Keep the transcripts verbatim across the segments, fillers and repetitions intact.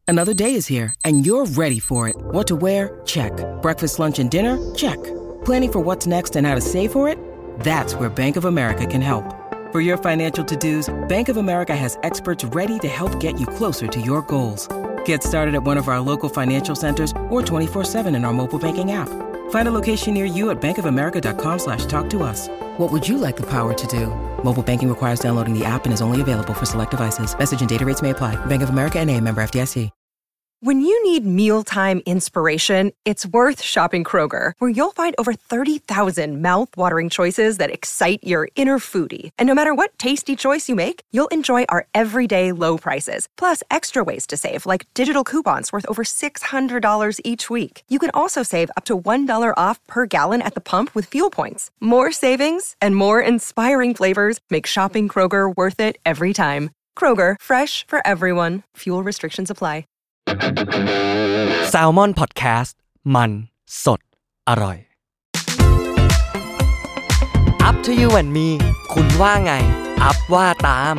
Another day is here, and you're ready for it. What to wear? Check. Breakfast, lunch, and dinner? Check. Planning for what's next and how to save for it? That's where Bank of America can help. For your financial to-dos, Bank of America has experts ready to help get you closer to your goals. Get started at one of our local financial centers or twenty-four seven in our mobile banking app. Find a location near you at bankofamerica.com slash talk to us. What would you like the power to do? Mobile banking requires downloading the app and is only available for select devices. Message and data rates may apply. Bank of America N A, member F D I C. When you need mealtime inspiration, it's worth shopping Kroger, where you'll find over thirty thousand mouth-watering choices that excite your inner foodie. And no matter what tasty choice you make, you'll enjoy our everyday low prices, plus extra ways to save, like digital coupons worth over six hundred dollars each week. You can also save up to one dollar off per gallon at the pump with fuel points. More savings and more inspiring flavors make shopping Kroger worth it every time. Kroger, fresh for everyone. Fuel restrictions apply. Salmon Podcast มันสดอร่อย Up to you and me คุณว่าไง อัพว่าตาม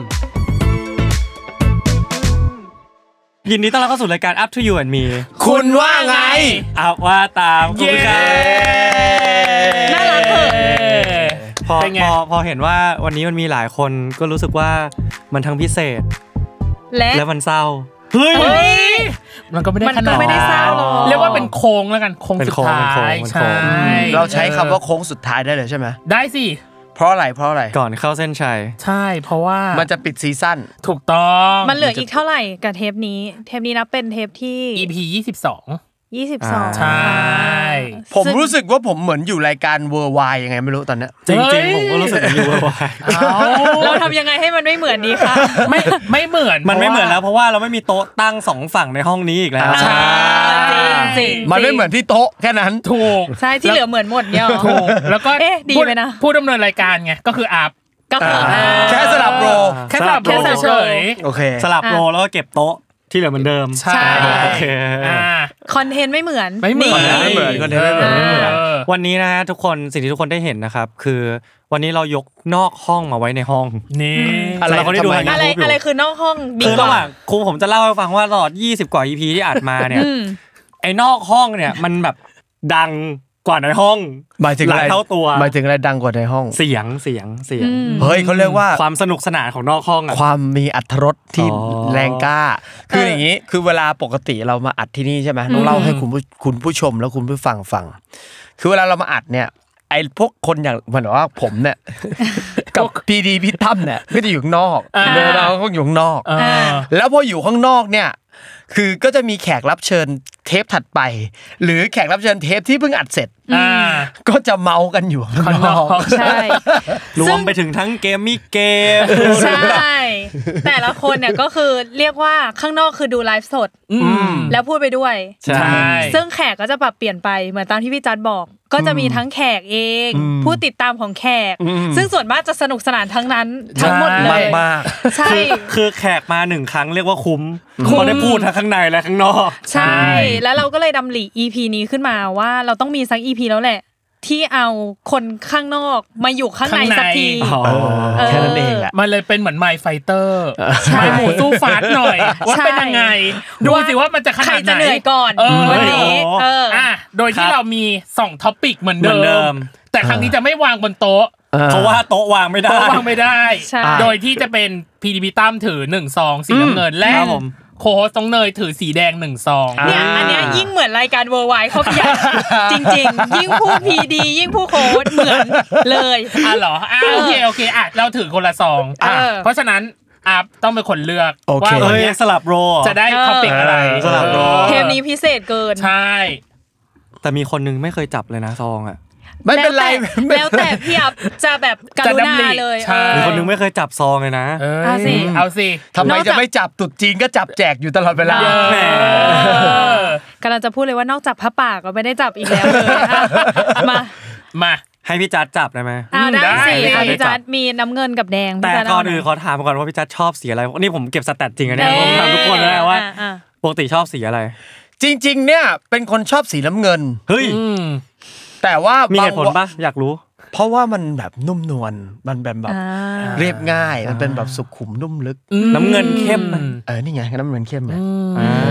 ยินดีต้อนรับเข้าสู่รายการ Up to you and me คุณว่าไงอัพว่าตามขอบคุณครับน่ารักเถอะพอพอพอเห็นว่าวันนี้มันมีหลายคนก็รู้สึกว่ามันทั้งพิเศษและและมันเศร้าเฮ้ยมันก็ไม่ได้ขนาดนั้นไม่ได้เศร้าหรอกเรียกว่าเป็นโค้งแล้วกันโค้งสุดท้ายใช่เราใช้คำว่าโค้งสุดท้ายได้เลยใช่ไหมได้สิเพราะอะไรเพราะอะไรก่อนเข้าเส้นชัยใช่เพราะว่ามันจะปิดซีซั่นถูกต้องมันเหลืออีกเท่าไหร่กับเทปนี้เทปนี้นับเป็นเทปที่อี พี ยี่สิบสองยี่สิบสองใช่ผมรู้สึกว่าผมเหมือนอยู่รายการ Worldwide ยังไงไม่รู้ตอนนี้จริงๆผมก็รู้สึกอยู่ Worldwide เราทำยังไงให้มันไม่เหมือนดีคะไม่ไม่เหมือนมันไม่เหมือนแล้วเพราะว่าเราไม่มีโต๊ะตั้งสองฝั่งในห้องนี้อีกแล้วใช่จริงมันไม่เหมือนที่โต๊ะแค่นั้นถูกใช่ที่เหลือเหมือนหมดเนี่ยถูกแล้วก็เอ๊ะดีมั้ยนะผู้ดำเนินรายการไงก็คืออัพก็คือแค่สลับโรแค่สลับโรเฉยโอเคสลับโรแล้วก็เก็บโต๊ะที่เหลือเหมือนเดิมใช่โอเคอ่าคอนเทนต์ไม่เหมือนไม่เหมือนไม่เหมือนคอนเทนต์ไม่เหมือนวันนี้นะฮะทุกคนสิ่งที่ทุกคนได้เห็นนะครับคือวันนี้เรายกนอกห้องมาไว้ในห้องนี่อะไรคนที่ดูอะไรอะไรคือนอกห้องคือระหว่างครูผมจะเล่าให้ฟังว่าตลอดยี่สิบกว่า อี พี ที่อัดมาเนี่ยไอ้นอกห้องเนี่ยมันแบบดังกว่าในห้องหมายถึงอะไรเท่าตัวหมายถึงอะไรดังกว่าในห้องเสียงเสียงเสียงเฮ้ยเขาเรียกว่าความสนุกสนานของนอกห้องอ่ะความมีอรรถรสที่แรงกล้าคืออย่างนี้คือเวลาปกติเรามาอัดที่นี่ใช่ไหมต้องเล่าให้คุณผู้คุณผู้ชมแล้วคุณผู้ฟังฟังคือเวลาเรามาอัดเนี่ยไอ้พวกคนอย่างเหมือนว่าผมเนี่ยกับพีดีพี่ตั้มเนี่ยก็จะอยู่ข้างนอกเดินเราก็อยู่ข้างนอกแล้วพออยู่ข้างนอกเนี่ยคือก็จะมีแขกรับเชิญเทปถัดไปหรือแขกรับเชิญเทปที่เพิ่งอัดเสร็จก็จะเมากันอยู่ข้างนอกใช่รวมไปถึงทั้งเกมมี่เกมใช่แต่ละคนเนี่ยก็คือเรียกว่าข้างนอกคือดูไลฟ์สดแล้วพูดไปด้วยใช่ซึ่งแขกก็จะปรับเปลี่ยนไปเหมือนตามที่พี่จัดบอกก็จะมีทั้งแขกเองผู้ติดตามของแขกซึ่งส่วนมากจะสนุกสนานทั้งนั้นทั้งหมดเลยมากๆใช่คือแขกมาหนึ่งครั้งเรียกว่าคุ้มเขาได้พูดทั้งข้างในและข้างนอกใช่แล้วเราก็เลยดำริ อี พี นี้ขึ้นมาว่าเราต้องมีสัก อี พี แล้วแหละที่เอาคนข้างนอกมาอยู่ข้างในสักทีแค่นั้นเองแหละมันเลยเป็นเหมือน My Fighter ไม่หมูสู้ฟาดหน่อยว่าเป็นยังไงดูสิว่ามันจะขนาดไหนใครจะเหนื่อยก่อนวันนี้เอออ่ะโดยที่เรามีสองท็อปิกเหมือนเดิมแต่ครั้งนี้จะไม่วางบนโต๊ะเพราะว่าโต๊ะวางไม่ได้โต๊ะวางไม่ได้โดยที่จะเป็น พี ดี พี ตั้มถือหนึ่งซองสีน้ำเงินและโค้ชต้องเนยถือสีแดงหนึ่งซองเนี่ยอันเนี้ยยิ่งเหมือนรายการ Worldwide เขาใหญ่จริงๆยิ่งพูด พี ดี ยิ่งพูดโค้ชเหมือนเลยอ่ะเหรออ่ะโอเคโอเคอ่ะเราถือคนละซองเพราะฉะนั้นอัพต้องเป็นคนเลือกว่าเฮ้ยสลับโรจะได้ท็อปิกอะไรสลับโรเทปนี้พิเศษเกินใช่แต่มีคนนึงไม่เคยจับเลยนะซองอ่ะไม่เป็นไรแล้วแต่พี่อัพจะแบบกรุณาเลยมีคนนึงไม่เคยจับซองเลยนะเอาสิเอาสิทำไมจะไม่จับตุ๊ดจีนก็จับแจกอยู่ตลอดเวลาแหมกำลังจะพูดเลยว่านอกจากผ้าป่าก็ไม่ได้จับอีกแล้วเลยมามาให้พี่จัดจับได้ไหมได้สิพี่จัดมีน้ำเงินกับแดงแต่ก่อนอื่นขอถามก่อนว่าพี่จัดชอบสีอะไรนี่ผมเก็บสแตทจริงอ่ะเนี่ยผมถามทุกคนนะว่าปกติชอบสีอะไรจริงๆเนี่ยเป็นคนชอบสีน้ำเงินเฮ้ยแต่ว่ามีเหตุผลป่ะอยากรู้เพราะว่ามันแบบนุ่มนวลมันเป็นแบบเรียบง่ายมันเป็นแบบสุขุมนุ่มลึกน้ำเงินเข้มเออนี่ไงน้ำเงินเข้มไง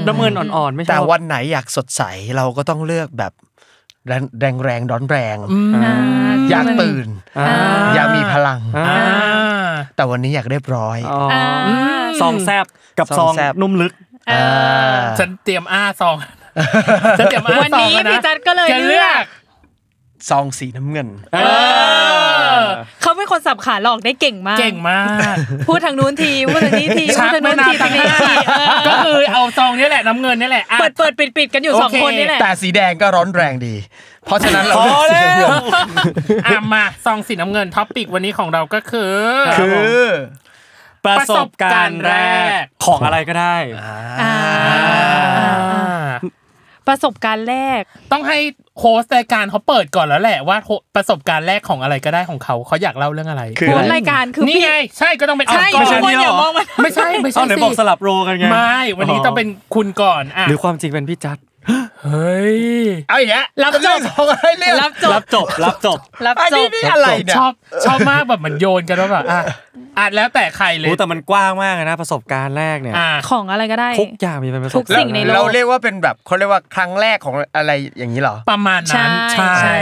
น้ำเงินอ่อนๆไม่ชอบแต่วันไหนอยากสดใสเราก็ต้องเลือกแบบแรงแรงแรงร้อนแรงอยากตื่นอยากมีพลังแต่วันนี้อยากเรียบร้อยซองแซบกับซองนุ่มลึกฉันเตรียมอ้าซองฉันเตรียมอ้าซองวันนี้พี่จัดก็เลยเลือกซองสีน้ำเงินเขาเป็นคนสับขาหลอกได้เก่งมากเก่งมากพูดทางนู้นทีพูดทางนี้ทีพูดทางนู้นทีทางนี้ทีก็คือเอาซองนี้แหละน้ำเงินนี่แหละเปิดเปิดปิดปิดกันอยู่สองคนนี่แหละแต่สีแดงก็ร้อนแรงดีเพราะฉะนั้นเราเลือกสีน้ำเงินอ่ะมาซองสีน้ำเงินท็อปปิกวันนี้ของเราก็คือคือประสบการณ์แรกของอะไรก็ได้ประสบการณ์แรกต้องให้โฮสต์รายการเขาเปิดก่อนแล้วแหละว่าประสบการณ์แรกของอะไรก็ได้ของเขาเขาอยากเล่าเรื่องอะไรโฮสต์รายการคือนี่ไงใช่ก็ต้องเป็นใช่ไม่ใช่อย่ามองมันไม่ใช่ไม่ใช่สิบอกสลับโรกันไงไม่วันนี้ต้องเป็นคุณก่อนอ่ะหรือความจริงเป็นพี่จัดเฮ้ยเอาอย่างเงี้ยรับจบรับจบรับจบรับจบรับจบนี่อะไรเนี่ยชอบชอบมากแบบมันโยนกันว่าแบบอ่ะอ่ะแล้วแต่ใครเลยโอ้แต่มันกว้างมากนะประสบการณ์แรกเนี่ยของอะไรก็ได้ทุกอย่างมีเป็นประสบการณ์เราเรียกว่าเป็นแบบเขาเรียกว่าครั้งแรกของอะไรอย่างนี้เหรอประมาณนั้นใช่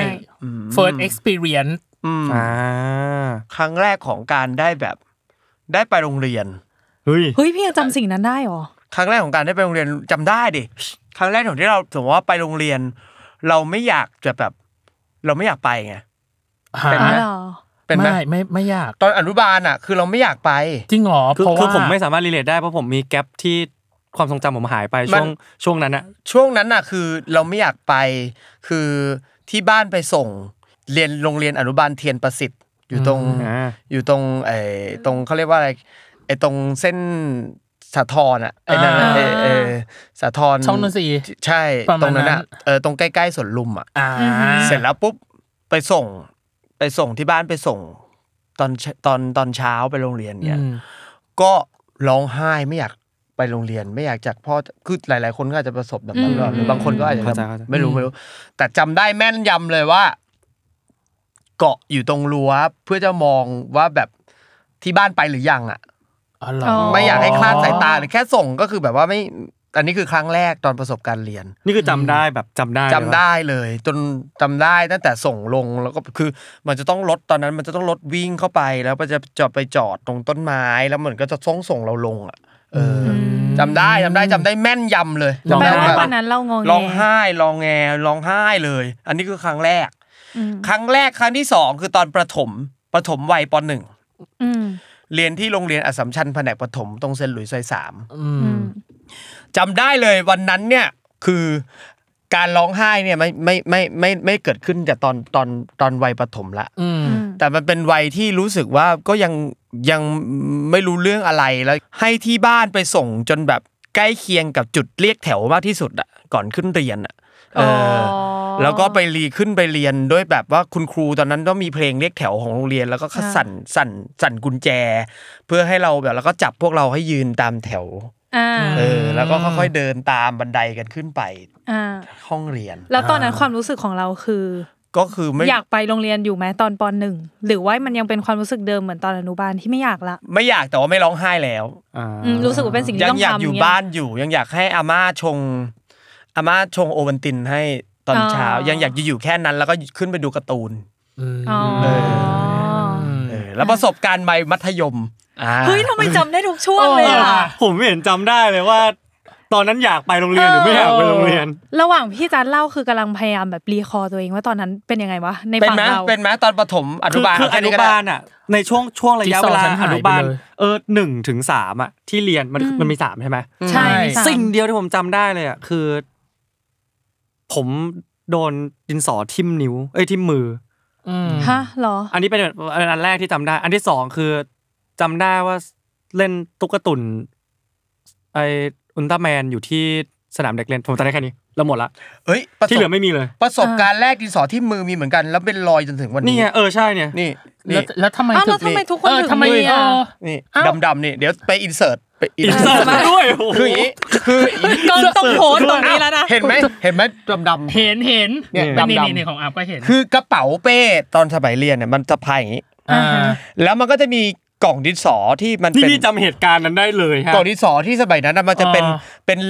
first experience อ่าครั้งแรกของการได้แบบได้ไปโรงเรียนเฮ้ยเฮ้ยพี่ยังจำสิ่งนั้นได้หรอครั้งแรกของการได้ไปโรงเรียนจำได้ดิครั้งแรกของที่เราสมมติว่าไปโรงเรียนเราไม่อยากจะแบบเราไม่อยากไปไงเป็นไหมเป็นไหมไม่ไม่ไม่อยากตอนอนุบาลอ่ะคือเราไม่อยากไปจริงเหรอเพราะว่าคือผมไม่สามารถรีเลทได้เพราะผมมีแกปที่ความทรงจำผมหายไปช่วงช่วงนั้นอะช่วงนั้นอ่ะคือเราไม่อยากไปคือที่บ้านไปส่งเรียนโรงเรียนอนุบาลเทียนประสิทธิ์อยู่ตรงอยู่ตรงไอ้ตรงเขาเรียกว่าอะไรไอ้ตรงเส้นสาทรอ่ะไอ้นั่นเออเออสาทรช่องนนทรีใช่ตรงนั้นอ่ะเออตรงใกล้ๆสวนลุมอ่ะเสร็จแล้วปุ๊บไปส่งไปส่งที่บ้านไปส่งตอนตอนตอนเช้าไปโรงเรียนเนี่ยก็ร้องไห้ไม่อยากไปโรงเรียนไม่อยากจากพ่อคือหลายๆคนก็อาจจะประสบแบบนั้นหรือบางคนก็อาจจะไม่รู้ไม่รู้แต่จำได้แม่นยำเลยว่าเกาะอยู่ตรงรั้วเพื่อจะมองว่าแบบที่บ้านไปหรือยังอ่ะไม่อยากให้คลาดสายตาหรือแค่ส่งก็คือแบบว่าไม่อันนี้คือครั้งแรกตอนประสบการณ์เรียนนี่คือจำได้แบบจำได้จำได้เลยจนจำได้ตั้งแต่ส่งลงแล้วก็คือมันจะต้องรถตอนนั้นมันจะต้องรถวิ่งเข้าไปแล้วมันจะจอดไปจอดตรงต้นไม้แล้วเหมือนก็จะส่งส่งเราลงอ่ะเออจำได้จำได้จำได้แม่นยำเลยแปลว่าวันนั้นเรางงร้องไห้ร้องแงร้องไห้เลยอันนี้คือครั้งแรกครั้งแรกครั้งที่สองคือตอนประถมประถมวัยป.หนึ่งเรียนที่โรงเรียนอัสสัมชัญแผนกประถมตรงเซนต์หลุยส์ซอยสามจำได้เลยวันนั้นเนี่ยคือการร้องไห้เนี่ยไม่ไม่ไม่ไม่ไม่เกิดขึ้นจากตอนตอนตอนวัยประถมละแต่มันเป็นวัยที่รู้สึกว่าก็ยังยังไม่รู้เรื่องอะไรแล้วให้ที่บ้านไปส่งจนแบบใกล้เคียงกับจุดเรียกแถวมากที่สุดอ่ะก่อนขึ้นเรียนอ่ะเออแล้วก็ไปรีขึ้นไปเรียนด้วยแบบว่าคุณครูตอนนั้นต้องมีเพลงเรียกแถวของโรงเรียนแล้วก็สั่นสั่นสั่นกุญแจเพื่อให้เราแบบแล้วก็จับพวกเราให้ยืนตามแถวเออแล้วก็ค่อยๆเดินตามบันไดกันขึ้นไปห้องเรียนแล้วตอนนั้นความรู้สึกของเราคือก็คือไม่อยากไปโรงเรียนอยู่ไหมตอนป.หนึ่งหรือว่ามันยังเป็นความรู้สึกเดิมเหมือนตอนอนุบาลที่ไม่อยากละไม่อยากแต่ว่าไม่ร้องไห้แล้วรู้สึกว่าเป็นสิ่งที่ต้องทำยังอยากอยู่บ้านอยู่ยังอยากให้อาม่าชงอาม่าชงโอวัลตินให้ตอนเช้ายังอยากอยู่แค่นั้นแล้วก็ขึ้นไปดูการ์ตูนเออแล้วประสบการณ์วัยมัธยมเฮ้ยทำไมจำได้ทุกช่วงเลยอ่ะผมไม่เห็นจำได้เลยว่าตอนนั้นอยากไปโรงเรียนหรือไม่อยากไปโรงเรียนระหว่างพี่จันเล่าคือกำลังพยายามแบบรีคอร์ตัวเองว่าตอนนั้นเป็นยังไงวะในฝั่งเราเป็นไหมตอนประถมอนุบาลคืออนุบาลอ่ะในช่วงช่วงระยะเวลาอนุบาลเออหนึ่งถึงสามอ่ะที่เรียนมันมันมีสามใช่ไหมใช่สิ่งเดียวที่ผมจำได้เลยอ่ะคือผมโดนดินสอทิ่มนิ้วเอ้ยทิ่มมือฮะเหรออันนี้เป็นอันแรกที่จำได้อันที่สองคือจำได้ว่าเล่นตุ๊กตุ่นไออุลตร้าแมนอยู่ที่สนามเด็กเล่นผมจำได้แค่นี้แล้วหมดละเฮ้ยที่เหลือไม่มีเลยประสบการณ์แรกดินสอที่มือมีเหมือนกันแล้วเป็นรอยจนถึงวันนี้นี่ไงเออใช่เนี่ยนี่แล้วแล้วทำไมถึงนี่เออทำไมอ่ะนี่ดำๆนี่เดี๋ยวไปอินเสิร์ตไปอินเสิร์ตมาด้วยคืออย่างนี้คือก็ต้องโพสตรงนี้แล้วนะเห็นไหมเห็นไหมดำๆเห็นเห็นเนี่ยดำๆนี่ของอัพก็เห็นคือกระเป๋าเป้ตอนสมัยเรียนเนี่ยมันสะพายอย่างนี้แล้วมันก็จะมีกล่องดินสอที่มันเป็นที่จำเหตุการณ์นั้นได้เลยฮะกล่องดินสอที่สมัยนั้นมันจะเป็นเป็นเหล็ก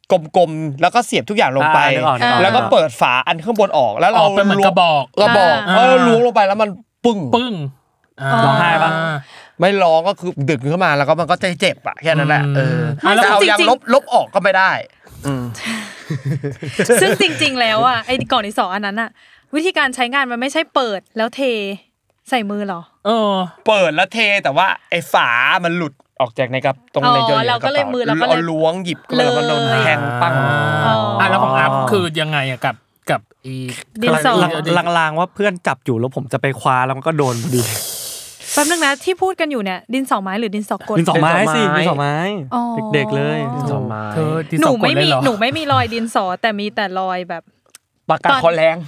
กลมๆแล้วก็เสียบทุกอย่างลงไปแล้วก็เปิดฝาอันข้างบนออกแล้วเราเป็นเหมือนกระบอกกระบอกเออล้วงลงไปแล้วมันปึ้งปึ้งร้องไห้ปะไม่ร้องก็คือดึงขึ้นมาแล้วก็มันก็จะเจ็บอ่ะแค่นั้นแหละเออแล้วเอายังลบลบออกก็ไม่ได้ซึ่งจริงๆแล้วอ่ะไอ้กล่องที่สองอันนั้นอ่ะวิธีการใช้งานมันไม่ใช่เปิดแล้วเทใส่มือหรอเออเปิดแล้วเทแต่ว่าไอ้ฝามันหลุดออกจากในกับตรงในจอยเราก็เลยมือเราก็เลยล้วงหยิบแล้วมันโดนแทงปังอ่ะแล้วของอัพคือยังไงอ่ะกับกับอีดินสอลางๆว่าเพื่อนจับอยู่แล้วผมจะไปคว้าแล้วมันก็โดนพอดีแป๊บนึงนะที่พูดกันอยู่เนี่ยดินสอไม้หรือดินสอกลดินสอไม้สิดินสอไม้เด็กๆเลยดินสอไม้หนูไม่มีหนูไม่มีรอยดินสอแต่มีแต่รอยแบบปากกาคอแรง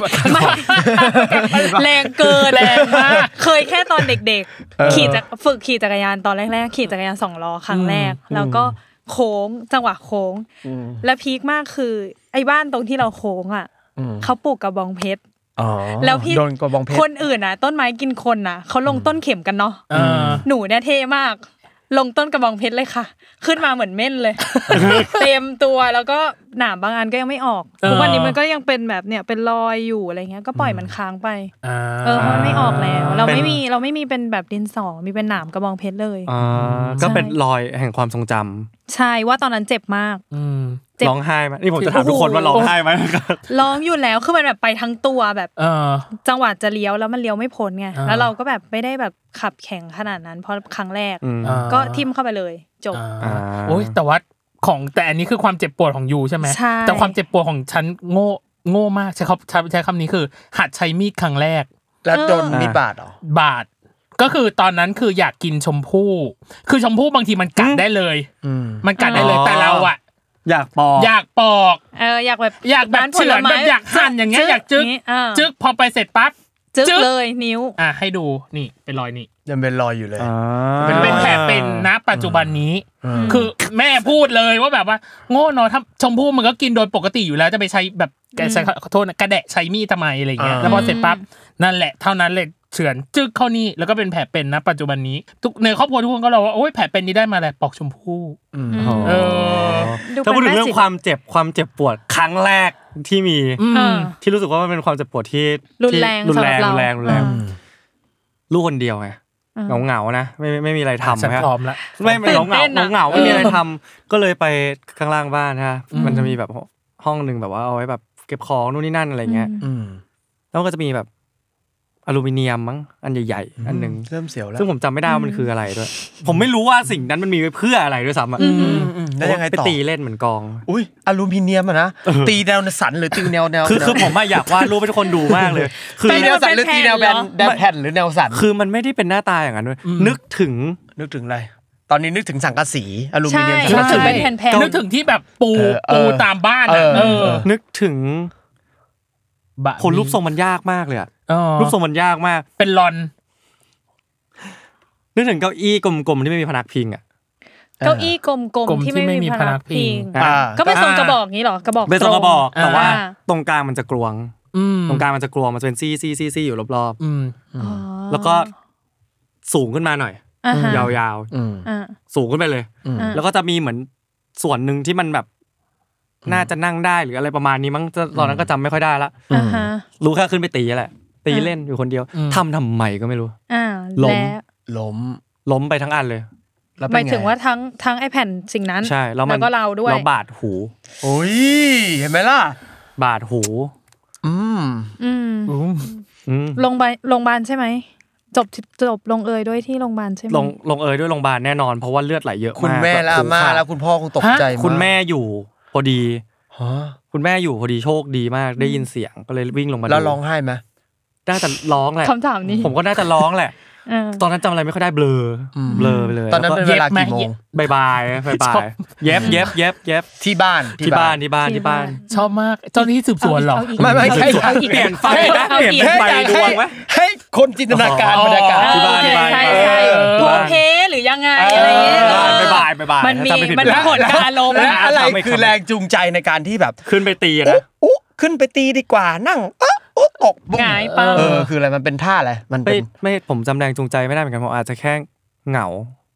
แรงเกินแรงมากเคยแค่ตอนเด็กๆขี่จักฝึกขี่จักรยานตอนแรกๆขี่จักรยานสองล้อครั้งแรกแล้วก็โค้งจังหวะโค้งและพีคมากคือไอ้บ้านตรงที่เราโค้งอ่ะเขาปลูกกระบองเพชรแล้วพี่คนอื่นอ่ะต้นไม้กินคนน่ะเขาลงต้นเข็มกันเนาะหนูเนี่ยเท่มากลงต้นกระบองเพชรเลยค่ะขึ้นมาเหมือนเม่นเลยเต็มตัวแล้วก็หนามบางอันก็ยังไม่ออกทุกวันนี้มันก็ยังเป็นแบบเนี่ยเป็นรอยอยู่อะไรเงี้ยก็ปล่อยมันค้างไปเออมันไม่ออกแล้วเราไม่มีเราไม่มีเป็นแบบดินสอมีเป็นหนามกระบองเพชรเลยอ่าก็เป็นรอยแห่งความทรงจำใช่ว่าตอนนั้นเจ็บมากร้องไห้ไหมนี่ผมจะถามทุกคนว่าร้องไห้ไหมร้องอยู่แล้วคือมันแบบไปทั้งตัวแบบจังหวะจะเลี้ยวแล้วมันเลี้ยวไม่พ้นไงแล้วเราก็แบบไม่ได้แบบขับแข่งขนาดนั้นเพราะครั้งแรกก็ทิ่มเข้าไปเลยจบโอ้ยแต่ว่าของแต่อันนี้คือความเจ็บปวดของยูใช่ไหมแต่ความเจ็บปวดของฉันโง่โง่มากใช้คำใช้คำนี้คือหัดใช้มีดครั้งแรกแล้วโดนมีดบาดเหรอบาดก็คือตอนนั้นคืออยากกินชมพู่คือชมพู่บางทีมันกัดได้เลยมันกัดได้เลยแต่เราอะอยากปอกอยากปอกเอออยากแบบอยากแบบเฉือนแบบอยากหั่นอย่างเงี้ยอยากจึ๊กจึ๊กพอไปเสร็จปั๊บจึ๊กเลยนิ้วอ่ะให้ดูนี่เป็นรอยนี่ยังเป็นรอยอยู่เลยเป็นเป็นแผลเป็นณปัจจุบันนี้คือแม่พูดเลยว่าแบบว่าโง่เนาะถ้าชมพู่มันก็กินโดยปกติอยู่แล้วจะไปใช้แบบแกใช้ขอโทษนะกระแดะใช้มีดทำไมอะไรเงี้ยแล้วพอเสร็จปั๊บนั่นแหละเท่านั้นเลยเฉือนจึ๊กเข้านี่แล้วก็เป็นแผลเป็นณปัจจุบันนี้ทุกในครอบครัวทุกคนก็เราว่าโอ๊ยแผลเป็นนี้ได้มาแหละปอกชมพู่เออถ้าพูดถึงเรื่องความเจ็บความเจ็บปวดครั้งแรกที่มีที่รู้สึกว่ามันเป็นความเจ็บปวดที่รุนแรงรุนแรงรุนแรงรุนแรงลูกคนเดียวไงเหงาเหงานะไม่ไม่มีอะไรทำครับไม่ไม่เหงาเหงาเหงาไม่มีอะไรทำก็เลยไปข้างล่างบ้านฮะมันจะมีแบบห้องนึงแบบว่าเอาไว้แบบเก็บของนู่นนี่นั่นอะไรเงี้ยแล้วก็จะมีแบบอลูมิเนียมมั้งอันใหญ่ๆอันนึงเริ่มเสียวแล้วซึ่งผมจำไม่ได้ว่ามันคืออะไรด้วยผมไม่รู้ว่าสิ่งนั้นมันมีไว้เพื่ออะไรด้วยซ้ำอ่ะแล้วยังไงต่อไปตีเล่นเหมือนกองอุ้ยอลูมิเนียมอ่ะนะตีแนวสันหรือตีแนวแนวคือคือผมอยากวาดรูปให้ทุกคนดูมากเลยคือตีแนวสันหรือตีแนวแบนแนวแผ่นหรือแนวสันคือมันไม่ได้เป็นหน้าตาอย่างนั้นด้วยนึกถึงนึกถึงอะไรตอนนี้นึกถึงสังกะสีอลูมิเนียมนึกถึงเป็นแผ่นๆนึกถึงที่แบบปูปูตามบ้านอ่ะนึกถึงคนรูปทรงมันยากมากเลยอ่ะรูปทรงมันยากมากเป็นลอนนึกถึงเก้าอี้กลมๆที่ไม่มีพนักพิงอ่ะเก้าอี้กลมๆที่ไม่มีพนักพิงก็เป็นทรงกระบอกงี้หรอกระบอกเป็นทรงกระบอกแต่ว่าตรงกลางมันจะกลวงตรงกลางมันจะกลวงมันจะเป็นซี่ๆๆๆอยู่รอบๆแล้วก็สูงขึ้นมาหน่อยยาวๆสูงขึ้นไปเลยแล้วก็จะมีเหมือนส่วนนึงที่มันแบบน่าจะนั่งได้หรืออะไรประมาณนี้มั้งตอนนั้นก็จำไม่ค่อยได้ละรู้แค่ขึ้นไปตีแหละตีเล่นอยู่คนเดียวทำทำไมก็ไม่รู้ล้มล้มล้มไปทั้งอันเลยหมายถึงว่าทั้งทั้งไอ้แผ่นสิ่งนั้นใช่แล้วก็เราด้วยเราบาดหูโอ้ยเห็นไหมล่ะบาดหูอืมอืมโรงพยาบาลโรงพยาบาลใช่ไหมจบจบลงเอยด้วยที่โรงพยาบาลใช่ไหมลงลงเอยด้วยโรงพยาบาลแน่นอนเพราะว่าเลือดไหลเยอะมากคุณแม่และอาม่าแล้วคุณพ่อคงตกใจมากคุณแม่อยู่พอดีคุณแม่อยู่พอดีโชคดีมากได้ยินเสียงก็เลยวิ่งลงมาแล้วร้องไห้ไหมน่าจะร้องแหละคำถามนี้ผมก็น่าจะร้องแหละตอนนั้นจำอะไรไม่ค่อยได้เบลอเบลอไปเลยตอนนั้นเป็นเวลากี่โมงบ่ายบ่ายบ่ายบ่ายเย็บเย็บเย็บเย็บที่บ้านที่บ้านที่บ้านที่บ้านชอบมากเจ้าหน้าที่สืบสวนหรอไม่ไม่ใช่เปลี่ยนไฟนะเปลี่ยนไฟดวงไหมให้คนจินตนาการบรรยากาศที่บ้านที่บ้านใช่ใช่โพเพหรือยังไงอะไรเงี้ยบ่ายบ่ายบ่ายมันมีมันมีผลการลมและอะไรคือแรงจูงใจในการที่แบบขึ้นไปตีนะขึ้นไปตีดีกว่านั่งโอ๊ะตกหงายปังเออคืออะไรมันเป็นท่าอะไรมันเป็นไม่ผมจำแรงจูงใจไม่ได้เหมือนกันผมอาจจะแค่เหงา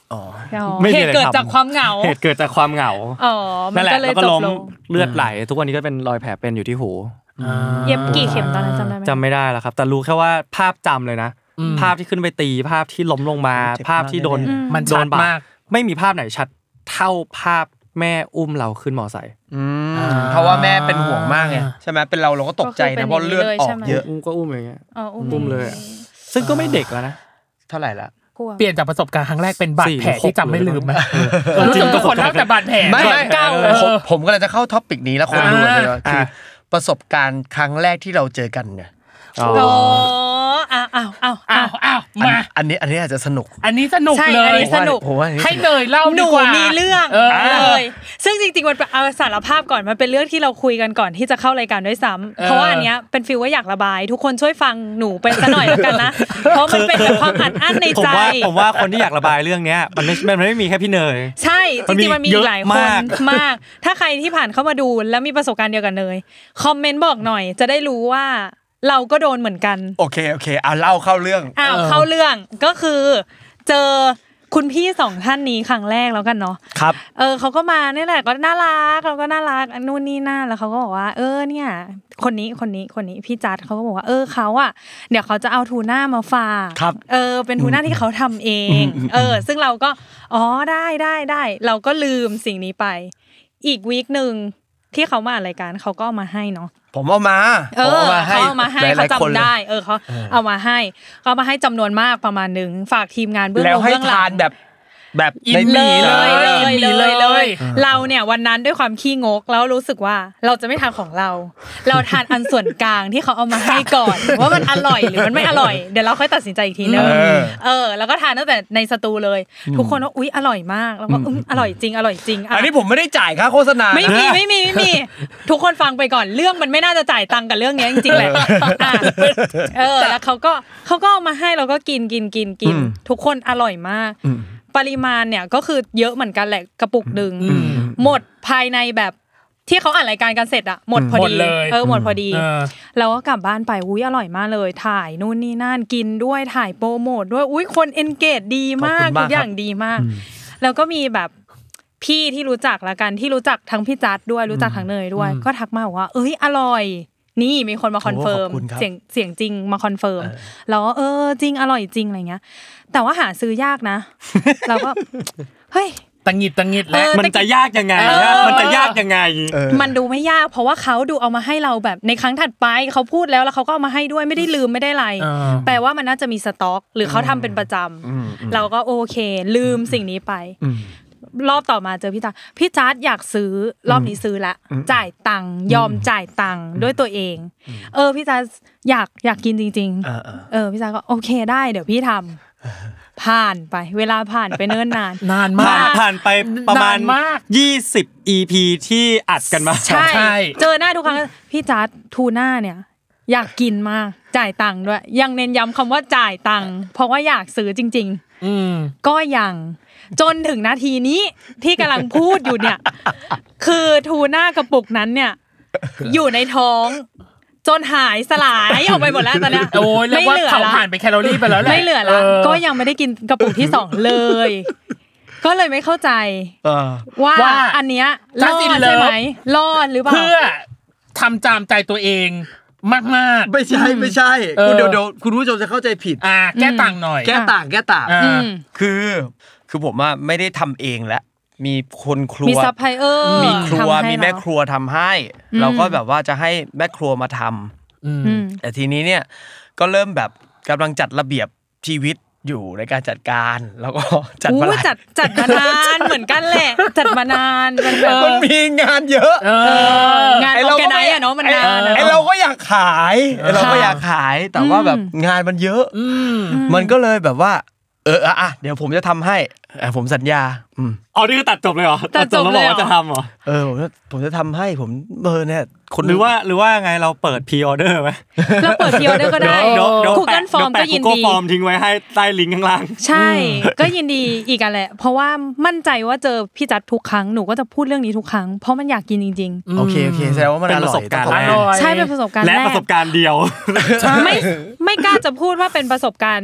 อ๋อเหตุเกิดจากความเหงาเหตุเกิดจากความเหงาอ๋อมันก็เลยจบลงเลือดไหลทุกวันนี้ก็เป็นรอยแผลเป็นอยู่ที่หูเย็บกี่เข็มตอนนั้นจำได้ไหมจำไม่ได้แล้วครับแต่รู้แค่ว่าภาพจำเลยนะภาพที่ขึ้นไปตีภาพที่ล้มลงมาภาพที่โดนมันชัดมากไม่มีภาพไหนชัดเท่าภาพแม่อุ้มเราขึ้นมอไซค์เพราะว่าแม่เป็นห่วงมากไงใช่ไหมเป็นเราเราก็ตกใจนะเพราะเลือดออกเยอะอุ้มก็อุ้มอย่างเงี้ยอุ้มเลยซึ่งก็ไม่เด็กแล้วนะเท่าไหร่ละเปลี่ยนจากประสบการณ์ครั้งแรกเป็นบาดแผลที่จำไม่ลืมไหมรู้สึกทุกคนเล่าแต่บาดแผลไม่เก่าผมก็เลยจะเข้าท็อปิกนี้แล้วคนดูเลยว่าคือประสบการณ์ครั้งแรกที่เราเจอกันเนี่ยอ๋ออ้าวอ้าวอ้าวอ้าวอ้าวมาอันนี้อันนี้อาจจะสนุกอันนี้สนุกเลยอันนี้สนุกให้เนยเล่าดีกว่าหนูมีเรื่องเลยซึ่งจริงๆมันเอาสารภาพก่อนมันเป็นเรื่องที่เราคุยกันก่อนที่จะเข้ารายการด้วยซ้ำเพราะว่าอันเนี้ยเป็นฟีลว่าอยากระบายทุกคนช่วยฟังหนูไปสักหน่อยแล้วกันนะเพราะมันเป็นแบบความอัดอั้นในใจผมว่าผมว่าคนที่อยากระบายเรื่องเนี้ยมันไม่มันไม่มีแค่พี่เนยใช่จริงๆมันมีหลายคนมากถ้าใครที่ผ่านเข้ามาดูแล้วมีประสบการณ์เดียวกันเนยคอมเมนต์บอกหน่อยจะได้รู้ว่าเราก็โดนเหมือนกันโอเคโอเคเอาเล่าเข้าเรื่องอ้าวเข้าเรื่องก็คือเจอคุณพี่สองท่านนี้ครั้งแรกแล้วกันเนาะครับเออเขาก็มาเนี่ยแหละก็น่ารักเราก็น่ารักนู่นนี่นั่นแล้วเขาก็บอกว่าเออเนี่ยคนนี้คนนี้คนนี้พี่จัดเขาก็บอกว่าเออเขาอ่ะเดี๋ยวเขาจะเอาทูน่ามาฝากเออเป็นทูน่าที่เขาทำเองเออซึ่งเราก็อ๋อได้ได้ได้เราก็ลืมสิ่งนี้ไปอีกวีคนึงที่เขามาอะไรกันเขาก็เอามาให้เนาะผมเอามาเออเขาเอามาให้เขาจำได้เออเขาเอามาให้เขามาให้จำนวนมากประมาณนึงฝากทีมงานเบื้องหลังแล้วให้ทานแบบแบบอินเลยเลยเลยเลยเราเนี่ยวันนั้นด้วยความขี้งกแล้วรู้สึกว่าเราจะไม่ทานของเราเราทานอันส่วนกลางที่เขาเอามาให้ก่อนว่ามันอร่อยหรือมันไม่อร่อยเดี๋ยวเราค่อยตัดสินใจอีกทีนึงเออแล้วก็ทานตั้งแต่ในสตูเลยทุกคนว่าอุ๊ยอร่อยมากแล้วก็อร่อยจริงอร่อยจริงอันนี้ผมไม่ได้จ่ายค่าโฆษณาไม่มีไม่มีไม่มีทุกคนฟังไปก่อนเรื่องมันไม่น่าจะจ่ายตังค์กับเรื่องนี้จริงๆแหละเออแล้วเขาก็เขาก็เอามาให้เราก็กินกินกินกินทุกคนอร่อยมากปริมาณเนี่ยก็คือเยอะเหมือนกันแหละกระปุกนึงหมดภายในแบบที่เขาอ่านรายการกันเสร็จอะหมดพอดีเออหมดพอดีเราก็กลับบ้านไปอุ้ยอร่อยมากเลยถ่ายนู่นนี่นั่นกินด้วยถ่ายโปรโมทด้วยอุ้ยคนเอนเกจดีมากทุกอย่างดีมากแล้วก็มีแบบพี่ที่รู้จักละกันที่รู้จักทั้งพี่จัดด้วยรู้จักทั้งเนยด้วยก็ทักมาบอกว่าเอ้ยอร่อยนี่มีคนมาคอนเฟิร์มเสียงเสียงจริงมาคอนเฟิร์มแล้วเออจริงอร่อยจริงอะไรเงี้ยแต่ว่าหาซื้อยากนะเราก็เฮ้ยตังงิดตังงิดแล้วมันจะยากยังไงมันจะยากยังไงมันดูไม่ยากเพราะว่าเขาดูเอามาให้เราแบบในครั้งถัดไปเขาพูดแล้วแล้วเขาก็เอามาให้ด้วยไม่ได้ลืมไม่ได้อะไรแปลว่ามันน่าจะมีสต็อกหรือเขาทำเป็นประจำเราก็โอเคลืมสิ่งนี้ไปรอบต่อมาเจอพี่ตาพี่จัดอยากซื้อรอบนี้ซื้อละจ่ายตังค์ยอมจ่ายตังค์ด้วยตัวเองเออพี่จัดอยากอยากกินจริงๆเออพี่จัดก็โอเคได้เดี๋ยวพี่ทำผ่านไปเวลาผ่านไปเนิ่นนานนานมากผ่านไปประมาณยี่สิบ อี พี ที่อัดกันมาใช่เจอหน้าทุกครั้งพี่จัดทูน่าเนี่ยอยากกินมากจ่ายตังค์ด้วยยังเน้นย้ำคำว่าจ่ายตังค์เพราะว่าอยากซื้อจริงๆก็ยังจนถึงนาทีนี้ที่กำลังพูดอยู่เนี่ยคือทูน่ากระปุกนั้นเนี่ยอยู่ในท้องจนหายสลายออกไปหมดแล้วตอนนี้โอ้ยแล้วว่าเผาผ่านไปแคลอรี่ไปแล้วแหละไม่เหลือแล้วก็ยังไม่ได้กินกระปุกที่สองเลยก็เลยไม่เข้าใจว่าอันเนี้ยรอดใช่ไหมรอดหรือเปล่าเพื่อทำจามใจตัวเองมากๆไม่ใช่ไม่ใช่คุณเดี๋ยวๆคุณผู้ชมจะเข้าใจผิดอ่าแก้ต่างหน่อยแก้ต่างแก้ต่างคือคือผมว่าไม่ได้ทำเองแล้วมีคนครัวมีซัพพลายเออร์มีครัวมีแม่ครัวทำให้เราก็แบบว่าจะให้แม่ครัวมาทำแต่ทีนี้เนี่ยก็เริ่มแบบกำลังจัดระเบียบชีวิตอยู่ในการจัดการแล้วก็จัดมาจัดจัดมานานเหมือนกันแหละจัดมานานมันแบบมันมีงานเยอะงานออร์แกไนซ์อ่ะเนาะมันนานไอเราก็อยากขายเราก็อยากขายแต่ว่าแบบงานมันเยอะมันก็เลยแบบว่าเอออ่ะเดี๋ยวผมจะทำให้ผมสัญญาอืมอ๋อนี่คือตัดจบเลยเหรอตัดจบแล้วบอกว่าจะทำเหรอเออผมผมจะทำให้ผมเบอร์เนี่ยคนหรือว่าหรือว่าไงเราเปิดพรีออเดอร์ไหมเราเปิดพรีออเดอร์ก็ได้ Google Form ก็ยินดี Google Form ทิ้งไว้ให้ใต้ลิงก์ข้างล่างใช่ก็ยินดีอีกอ่ะแหละเพราะว่ามั่นใจว่าเจอพี่จัดทุกครั้งหนูก็จะพูดเรื่องนี้ทุกครั้งเพราะมันอยากกินจริงๆโอเคโอเคแสดงว่ามันอร่อยใช่เป็นประสบการณ์แรกและประสบการณ์เดียวไม่ไม่กล้าจะพูดว่าเป็นประสบการณ์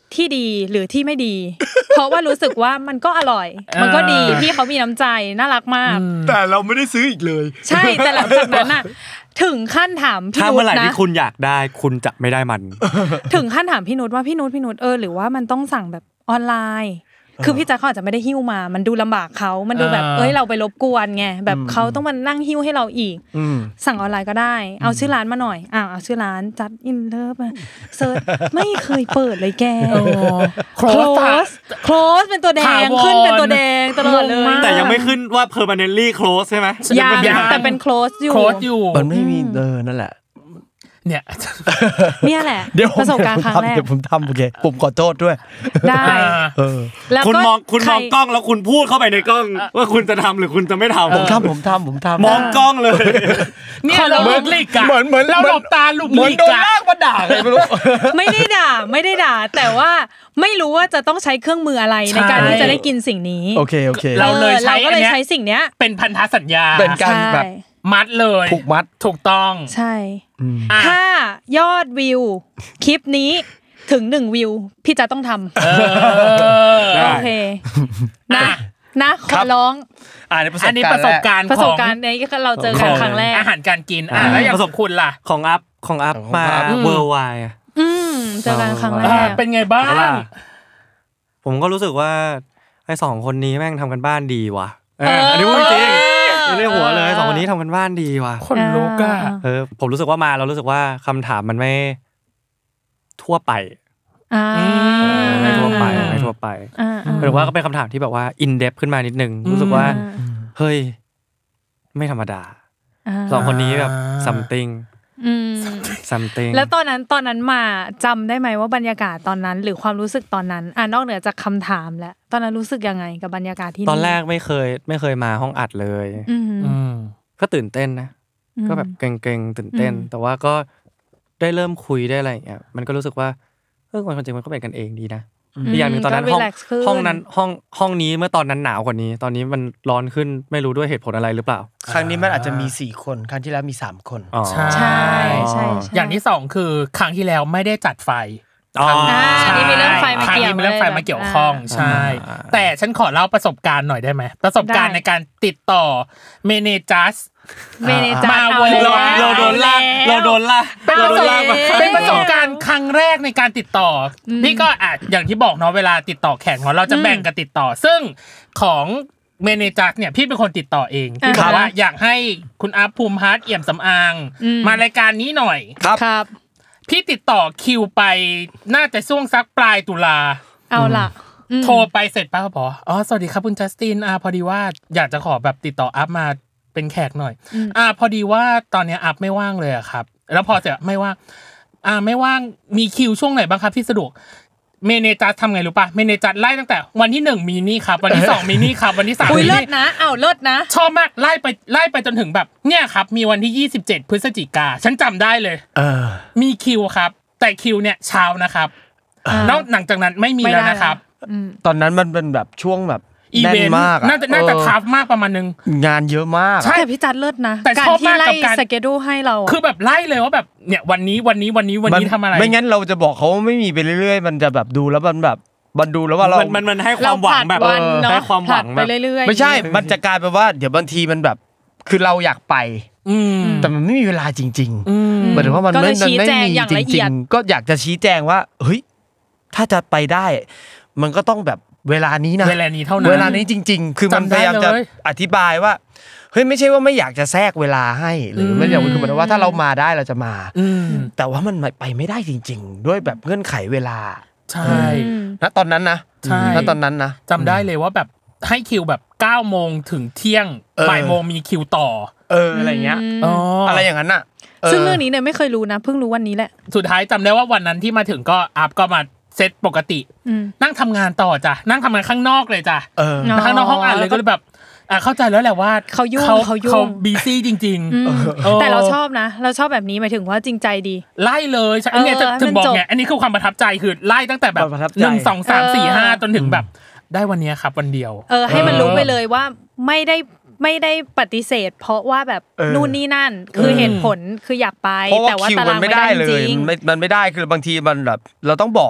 ที่ดีหรือที่ไม่ดี เพราะว่ารู้สึกว่ามันก็อร่อยมันก็ดีพี่เขามีน้ำใจน่ารักมากแต่เราไม่ได้ซื้ออีกเลยใช่แต่หลังจากนั้นน่ะถึงขั้นถามพี่นุชนะถ้าเมื่อไหร่ที่คุณอยากได้คุณจะไม่ได้มันถึงขั้นถามพี่นุชว่าพี่นุชพี่นุชเออหรือว่ามันต้องสั่งแบบออนไลน์คือพี่แจ๊คเขาอาจจะไม่ได้หิ้วมามันดูลำบากเขามันดูแบบเอ้ยเราไปรบกวนไงแบบเขาต้องมานั่งหิ้วให้เราอีกสั่งออนไลน์ก็ได้เอาชื่อร้านมาหน่อยอ้าวเอาชื่อร้านจัดอินเลิฟมาเซิร์ชไม่เคยเปิดเลยแกโคลสโคลสเป็นตัวแดงขึ้นเป็นตัวแดงตลอดเลยแต่ยังไม่ขึ้นว่า permanently close ใช่ไหมยังแต่เป็น close อยู่ close อยู่มันไม่มีเออนั่นแหละเนี่ยเนี่ยแหละประสบการณ์ครั้งแรกเดี๋ยวผมทำโอเคผมขอโทษด้วยได้คุณมองคุณมองกล้องแล้วคุณพูดเข้าไปในกล้องว่าคุณจะทำหรือคุณจะไม่ทำผมทำผมทำผมทำมองกล้องเลยเนี่ยเราหลบหลีกอะเหมือนเหมือนเราหลบตาหลบหลีกอะเหมือนโดนลากมาด่าเลยไม่รู้ไม่ได้ด่าไม่ได้ด่าแต่ว่าไม่รู้ว่าจะต้องใช้เครื่องมืออะไรในการที่จะได้กินสิ่งนี้โอเคโอเคเราเลยใช้เราก็เลยใช้สิ่งเนี้ยเป็นพันธสัญญาเป็นการแบบมัดเลยผูกมัดถูกต้องใช่ถ้ายอดวิวคลิปนี้ถึงหนึ่งวิวพี่จะต้องทำโอเคนะนะขอร้องอันนี้ประสบการณ์ประสบการณ์ในเราเจอกันครั้งแรกอาหารการกินอ่ะแล้วอย่างประสบคุณล่ะของอัพของอัพมาเวอร์ไวด์อืมเจอกันครั้งแรกเป็นไงบ้างผมก็รู้สึกว่าไอ้สองคนนี้แม่งทำกันบ้านดีว่ะอันนี้พูดจริงเรียกหัวเลยสองคนนี้ทำกันบ้านดีว่ะคนลุกอ่ะเออผมรู้สึกว่ามาเรารู้สึกว่าคำถามมันไม่ทั่วไปไม่ทั่วไปไม่ทั่วไปหรือว่าก็เป็นคำถามที่แบบว่าอินเดปขึ้นมานิดนึงรู้สึกว่าเฮ้ยไม่ธรรมดาสองคนนี้แบบ something something แล้วตอนนั้นตอนนั้นมาจำได้ไหมว่าบรรยากาศตอนนั้นหรือความรู้สึกตอนนั้นอ่ะนอกเหนือจากคำถามแล้วตอนนั้นรู้สึกยังไงกับบรรยากาศที่ตอนแรกไม่เคยไม่เคยมาห้องอัดเลยก็ตื่นเต้นนะก็แบบเกรงๆตื่นเต้นแต่ว่าก็ได้เริ่มคุยได้อะไรอย่างเงี้ยมันก็รู้สึกว่าเออความจริงมันก็เป็นกันเองดีนะอีกอย่างนึงตอนนั้นห้องห้องนั้นห้องห้องนี้เมื่อตอนนั้นหนาวกว่านี้ตอนนี้มันร้อนขึ้นไม่รู้ด้วยเหตุผลอะไรหรือเปล่าครั้งนี้มันอาจจะมีสี่คนครั้งที่แล้วมีสามคนใช่ใช่ใช่อย่างที่สองคือครั้งที่แล้วไม่ได้จัดไฟอ๋อนี่มีเรื่องไฟมาเกี่ยวมีเรื่องไฟมาเกี่ยวข้องใช่แต่ฉันขอเล่าประสบการณ์หน่อยได้ไหมประสบการณ์ในการติดต่อเมเนจัสเมเนจัสเราเราโดนลากเราโดนลากเราโดนลากมาเป็นประสบการณ์ครั้งแรกในการติดต่อพี่ก็อ่ะอย่างที่บอกเนาะเวลาติดต่อแขกเราจะแบ่งกันติดต่อซึ่งของเมเนจัสเนี่ยพี่เป็นคนติดต่อเองที่บอกว่าอยากให้คุณอัพภูมิพัฒน์เอี่ยมสำอางมารายการนี้หน่อยครับพี่ติดต่อคิวไปน่าจะช่วงสักปลายตุลาเอาล่ะโทรไปเสร็จป้าเขาบอกอ๋อสวัสดีครับคุณจัสตินอ่าพอดีว่าอยากจะขอแบบติดต่ออัพมาเป็นแขกหน่อยอ่าพอดีว่าตอนนี้อัพไม่ว่างเลยอะครับแล้วพอเสร็จไม่ว่างอ่าไม่ว่างมีคิวช่วงไหนบ้างครับที่สะดวกเมเนจัสทำไงรู้ป่ะเมเนจัสไล่ตั้งแต่วันที่หนึ่งมีนี่ครับวันที่สองมีนี่ครับวันที่สามมีนี่เลิศนะอ้าวเลิศนะชอบมากไล่ไปไล่ไปจนถึงแบบเนี่ยครับมีวันที่ยี่สิบเจ็ดพฤศจิกาฉันจำได้เลยเออมีคิวครับแต่คิวเนี่ยเช้านะครับนอกหลังจากนั้นไม่มีแล้วนะครับตอนนั้นมันเป็นแบบช่วงแบบแน่นมากน่าจะน่าจะทัฟมากประมาณนึงงานเยอะมากใช่พี่จัดเลิศนะการที่ไล่สเกดูให้เราคือแบบไล่เลยว่าแบบเนี่ยวันนี้วันนี้วันนี้วันนี้ทำอะไรไม่งั้นเราจะบอกเขาว่าไม่มีไปเรื่อยๆมันจะแบบดูแล้วมันแบบมันดูแล้วว่าเรามันมันให้ความหวังแบบให้ความหวังไปเรื่อยๆไม่ใช่มันจะกลายเป็นว่าเดี๋ยวบางทีมันแบบคือเราอยากไปแต่มันไม่มีเวลาจริงๆหมายถึงว่ามันไม่ไม่มีจริงๆก็อยากจะชี้แจงว่าเฮ้ยถ้าจะไปได้มันก็ต้องแบบเวลานี้นะเวลานี้เท่านั้นเวลานี้จริงๆคือมันพยายามจะอธิบายว่าเฮ้ยไม่ใช่ว่าไม่อยากจะแทรกเวลาให้หรือไม่อยากคือหมายถึงว่าถ้าเรามาได้เราจะมาแต่ว่ามันไปไม่ได้จริงๆด้วยแบบเงื่อนไขเวลาใช่ณตอนนั้นนะณตอนนั้นนะจำได้เลยว่าแบบให้คิวแบบเก้าโมงถึงเที่ยงบ่ายโมงมีคิวต่อเอออะไรเงี้ยอะไรอย่างนั้นน่ะซึ่งเรื่องนี้เนี่ยไม่เคยรู้นะเพิ่งรู้วันนี้แหละสุดท้ายจำได้ว่าวันนั้นที่มาถึงก็อัพก็มาเซตปกตินั่งทำงานต่อจ้ะนั่งทำงานข้างนอกเลยจ้ะข้างนอกห้องอ่านเลยก็เลยแบบอ่ะเข้าใจแล้วแหละว่าเขายุ่งเขายุ่งเขาบีซี่จริงๆแต่เราชอบนะเราชอบแบบนี้หมายถึงว่าจริงใจดีไล่เลยอันนี้ถึงบอกไงอันนี้คือความประทับใจคือไล่ตั้งแต่แบบหนึ่ง สอง สาม สี่ ห้าจนถึงแบบได้วันนี้ครับวันเดียวเออให้มันรู้ไปเลยว่าไม่ได้ไม่ได้ปฏิเสธเพราะว่าแบบนู่นนี่นั่นคือเหตุผลคืออยากไปแต่ว่าตารางไม่ได้จริงมันไม่ได้คือบางทีมันแบบเราต้องบอกอ่ะ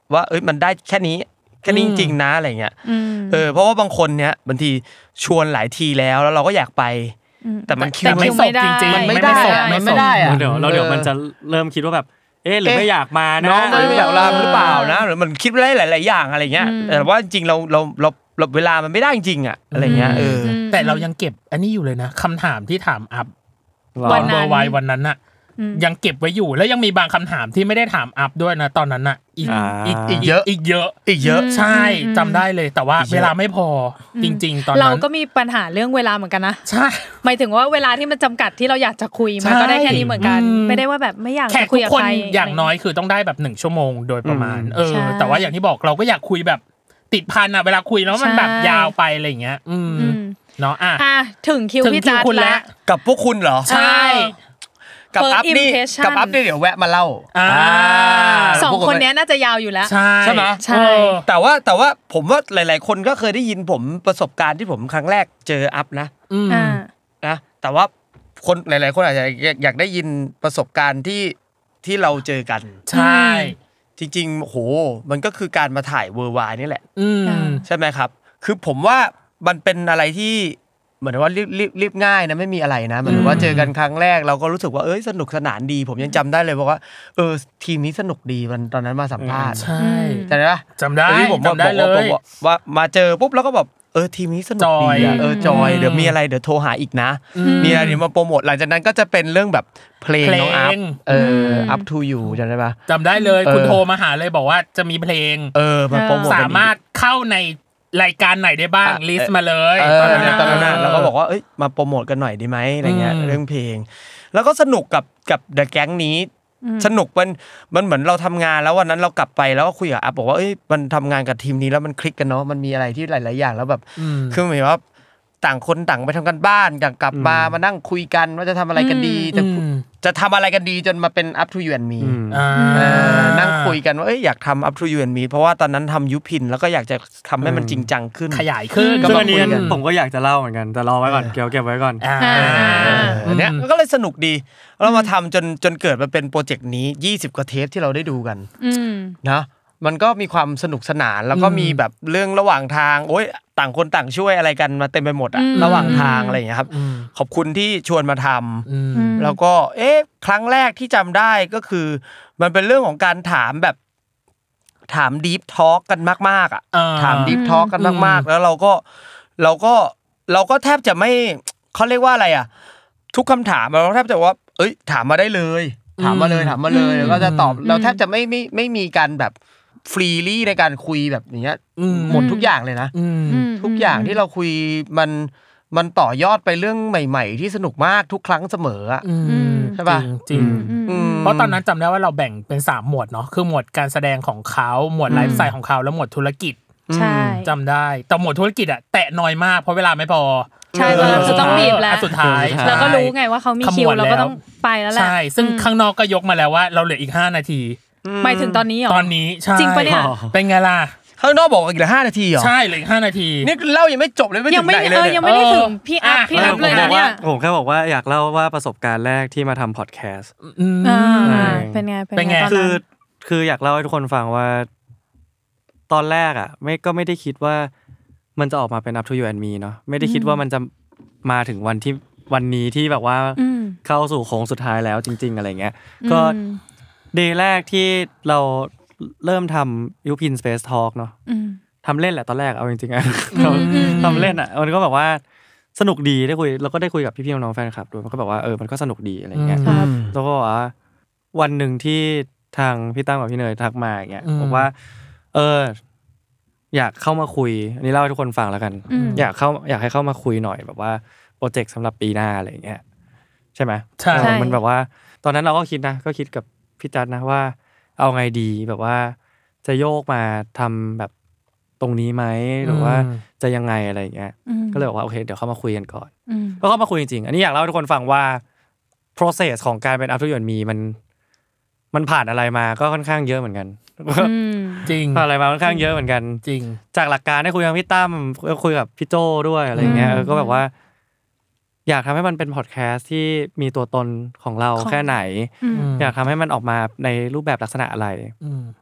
ว่าเอ้ยมันได้แค่นี้แค่นี้จริงๆนะอะไรเงี้ยเออเพราะว่าบางคนเนี้ยบางทีชวนหลายทีแล้วแล้วเราก็อยากไปแต่มันคิวไม่สบจริงๆมันไม่ได้มันไม่ได้อะเดี๋ยวเราเดี๋ยวมันจะเริ่มคิดว่าแบบเอ๊ะหรือไม่อยากมานะน้องไม่อยากลาหรือเปล่านะหรือมันคิดได้หลายๆอย่างอะไรเงี้ยแต่ว่าจริงๆเราเราเราเวลามันไม่ได้จริงๆอ่ะอะไรเงี้ยเออแต่เรายังเก็บอันนี้อยู่เลยนะคำถามที่ถามอัพวันเบอร์ไววันนั้นน่ะยังเก็บไว้อยู่แล้วยังมีบางคำถามที่ไม่ได้ถามอัพด้วยนะตอนนั้นน่ะอีกอีกอีกเยอะอีกเยอะอีกเยอะใช่จำได้เลยแต่ว่าเวลาไม่พอจริงๆตอนนั้นเราก็มีปัญหาเรื่องเวลาเหมือนกันนะใช่หมายถึงว่าเวลาที่มันจำกัดที่เราอยากจะคุยมันก็ได้แค่นี้เหมือนกันไม่ได้ว่าแบบไม่อยากจะคุยกับใครอย่างน้อยคือต้องได้แบบหนึ่งชั่วโมงโดยประมาณเออแต่ว่าอย่างที่บอกเราก็อยากคุยแบบติดพันอ่ะเวลาคุยแล้วมันแบบยาวไปอะไรอย่างเงี้ยอืมเนาะอ่ะถึงคิวพี่จัดแล้วกับพวกคุณเหรอใช่กับอัพนี่กับอัพนี่เดี๋ยวแวะมาเล่าสองคนนี้น่าจะยาวอยู่แล้วใช่ไหมใช่แต่ว่าแต่ว่าผมว่าหลายๆคนก็เคยได้ยินผมประสบการณ์ที่ผมครั้งแรกเจออัพนะนะแต่ว่าคนหลายๆคนอาจจะอยากได้ยินประสบการณ์ที่ที่เราเจอกันใช่จริงๆโหมันก็คือการมาถ่ายเวอร์ไวนี่แหละใช่ไหมครับคือผมว่ามันเป็นอะไรที่เหมือนว่ารีบรีบรีบง่ายนะไม่มีอะไรนะเหมือนว่าเจอกันครั้งแรกเราก็รู้สึกว่าเอ้ยสนุกสนานดีผมยังจำได้เลยบอกว่าเออทีมนี้สนุกดีมันตอนนั้นมาสัมภาษณ์ใช่จำได้ปะจำได้ผมจำได้เลยว่ามาเจอปุ๊บแล้วก็แบบเออทีมนี้สนุกดีอ่ะเออจอยเดี๋ยวมีอะไรเดี๋ยวโทรหาอีกนะมีอะไรเดี๋ยวมาโปรโมทหลังจากนั้นก็จะเป็นเรื่องแบบเพลงน้องอัพเออ up to you จำได้ปะจำได้เลยคุณโทรมาหาเลยบอกว่าจะมีเพลงเออมาโปรโมทสามารถเข้าในรายการไหนได้บ้างลิสต์มาเลยตอนนั้นตอนนั้นเราก็บอกว่าเอ้ยมาโปรโมทกันหน่อยดีไหมอะไรเงี้ยเรื่องเพลงแล้วก็สนุกกับกับเดอะแก๊งนี้สนุกมันมันเหมือนเราทำงานแล้ววันนั้นเรากลับไปแล้วก็คุยกับอัพบอกว่าเอ้ยมันทำงานกับทีมนี้แล้วมันคลิกกันเนาะมันมีอะไรที่หลายๆอย่างแล้วแบบคือหมายว่าต่างคนต่างไปทำกันบ้านกลับมามานั่งคุยกันว่าจะทำอะไรกันดีจะจะทำอะไรกันดีจนมาเป็น up to you and me นั่งคุยกันว่าเอ้ยอยากทำ up to you and me เพราะว่าตอนนั้นทำยุพินแล้วก็อยากจะทำให้มันจริงจังขึ้นขยายขึ้นก็มาคุยกันผมก็อยากจะเล่าเหมือนกันแต่รอไว้ก่อนเก็บเก็บไว้ก่อนเนี่ยก็เลยสนุกดีเรามาทำจนจนเกิดมาเป็นโปรเจกต์นี้ยี่สิบกว่าเทปที่เราได้ดูกันนะมันก็มีความสนุกสนานแล้วก็มีแบบเรื่องระหว่างทางโอ๊ยต่างคนต่างช่วยอะไรกันมาเต็มไปหมดอะระหว่างทางอะไรอย่างเงี้ยครับขอบคุณที่ชวนมาทำแล้วก็เอ๊ะครั้งแรกที่จำได้ก็คือมันเป็นเรื่องของการถามแบบถามดีฟทอล์กกันมากๆอ่ะถามดีฟทอล์กกันมากๆแล้วเราก็เราก็เราก็แทบจะไม่เขาเรียกว่าอะไรอ่ะทุกคำถามเราแทบจะว่าเอ้ยถามมาได้เลยถามมาเลยถามมาเลยแล้วก็จะตอบเราแทบจะไม่ไม่ไม่มีการแบบฟรีลี่ในการคุยแบบอย่างเงี้ยหมดทุกอย่างเลยนะทุกอย่างที่เราคุยมันมันต่อยอดไปเรื่องใหม่ๆที่สนุกมากทุกครั้งเสมออ่ะใช่ป่ะจริงเพราะตอนนั้นจำได้ว่าเราแบ่งเป็นสามหมวดเนาะคือหมวดการแสดงของเขาหมวดไลฟ์สไตล์ของเขาแล้วหมวดธุรกิจใช่จำได้แต่หมวดธุรกิจอะแตะน้อยมากเพราะเวลาไม่พอใช่เราจะต้องบีบแล้วสุดท้ายแล้วก็รู้ไงว่าเขามีคิวเราก็ต้องไปแล้วแหละใช่ซึ่งข้างนอกก็ยกมาแล้วว่าเราเหลืออีกห้านาทีหมายถึงตอนนี้เหรอตอนนี้ใช่จริงปะเนี่ยเป็นไงล่ะข้างนอกบอกอีกเหลือห้านาทีเหรอใช่เหลืออีกห้านาทีนี่เล่ายังไม่จบเลยไม่ถึงไหนเลยยังไม่ได้ถึงพี่อัพพี่อัพเลยนะเนี่ยผมแค่บอกว่าอยากเล่าว่าประสบการณ์แรกที่มาทำพอดแคสต์เป็นไงเป็นไงคือคืออยากเล่าให้ทุกคนฟังว่าตอนแรกอ่ะไม่ก็ไม่ได้คิดว่ามันจะออกมาเป็น Up to You and Me เนาะไม่ได้คิดว่ามันจะมาถึงวันที่วันนี้ที่แบบว่าเข้าสู่โค้งสุดท้ายแล้วจริงๆอะไรเงี้ยก็เดย์แรกที่เราเริ่มทำยูพิน Space Talk เนาะทำเล่นแหละตอนแรกเอาจริงๆอ่ะทำเล่นอ่ะมันก็แบบว่าสนุกดีได้คุยแล้วก็ได้คุยกับพี่ๆน้องๆแฟนคลับด้วยมันก็แบบว่าเออมันก็สนุกดีอะไรเงี้ยแล้วก็ว่าวันหนึ่งที่ทางพี่ตั้มกับพี่เนยทักมาอย่างเงี้ยบอกว่าเอออยากเข้ามาคุยอันนี้เล่าให้ทุกคนฟังแล้วกันอยากเข้าอยากให้เข้ามาคุยหน่อยแบบว่าโปรเจกต์สำหรับปีหน้าอะไรเงี้ยใช่ไหมใช่มันแบบว่าตอนนั้นเราก็คิดนะก็คิดกับพี่จัดนะว่าเอาไงดีแบบว่าจะโยกมาทำแบบตรงนี้ไหมหรือว่าจะยังไงอะไรอย่างเงี้ยก็เลยบอกว่าโอเคเดี๋ยวเข้ามาคุยกันก่อนก็เข้ามาคุยจริงๆอันนี้อยากเล่าให้ทุกคนฟังว่า process ของการเป็น Up to You and Me มันมันผ่านอะไรมาก็ค่อนข้างเยอะเหมือนกันจริงผ่านอะไรมาค่อนข้างเยอะเหมือนกันจริงจากหลักการได้คุยกับพี่ตั้มก็คุยกับพี่โจ้ด้วยอะไรอย่างเงี้ยก็แบบว่าอยากทำให้มันเป็นพอดแคสต์ที่มีตัวตนของเราแค่ไหนอยากทำให้มันออกมาในรูปแบบลักษณะอะไร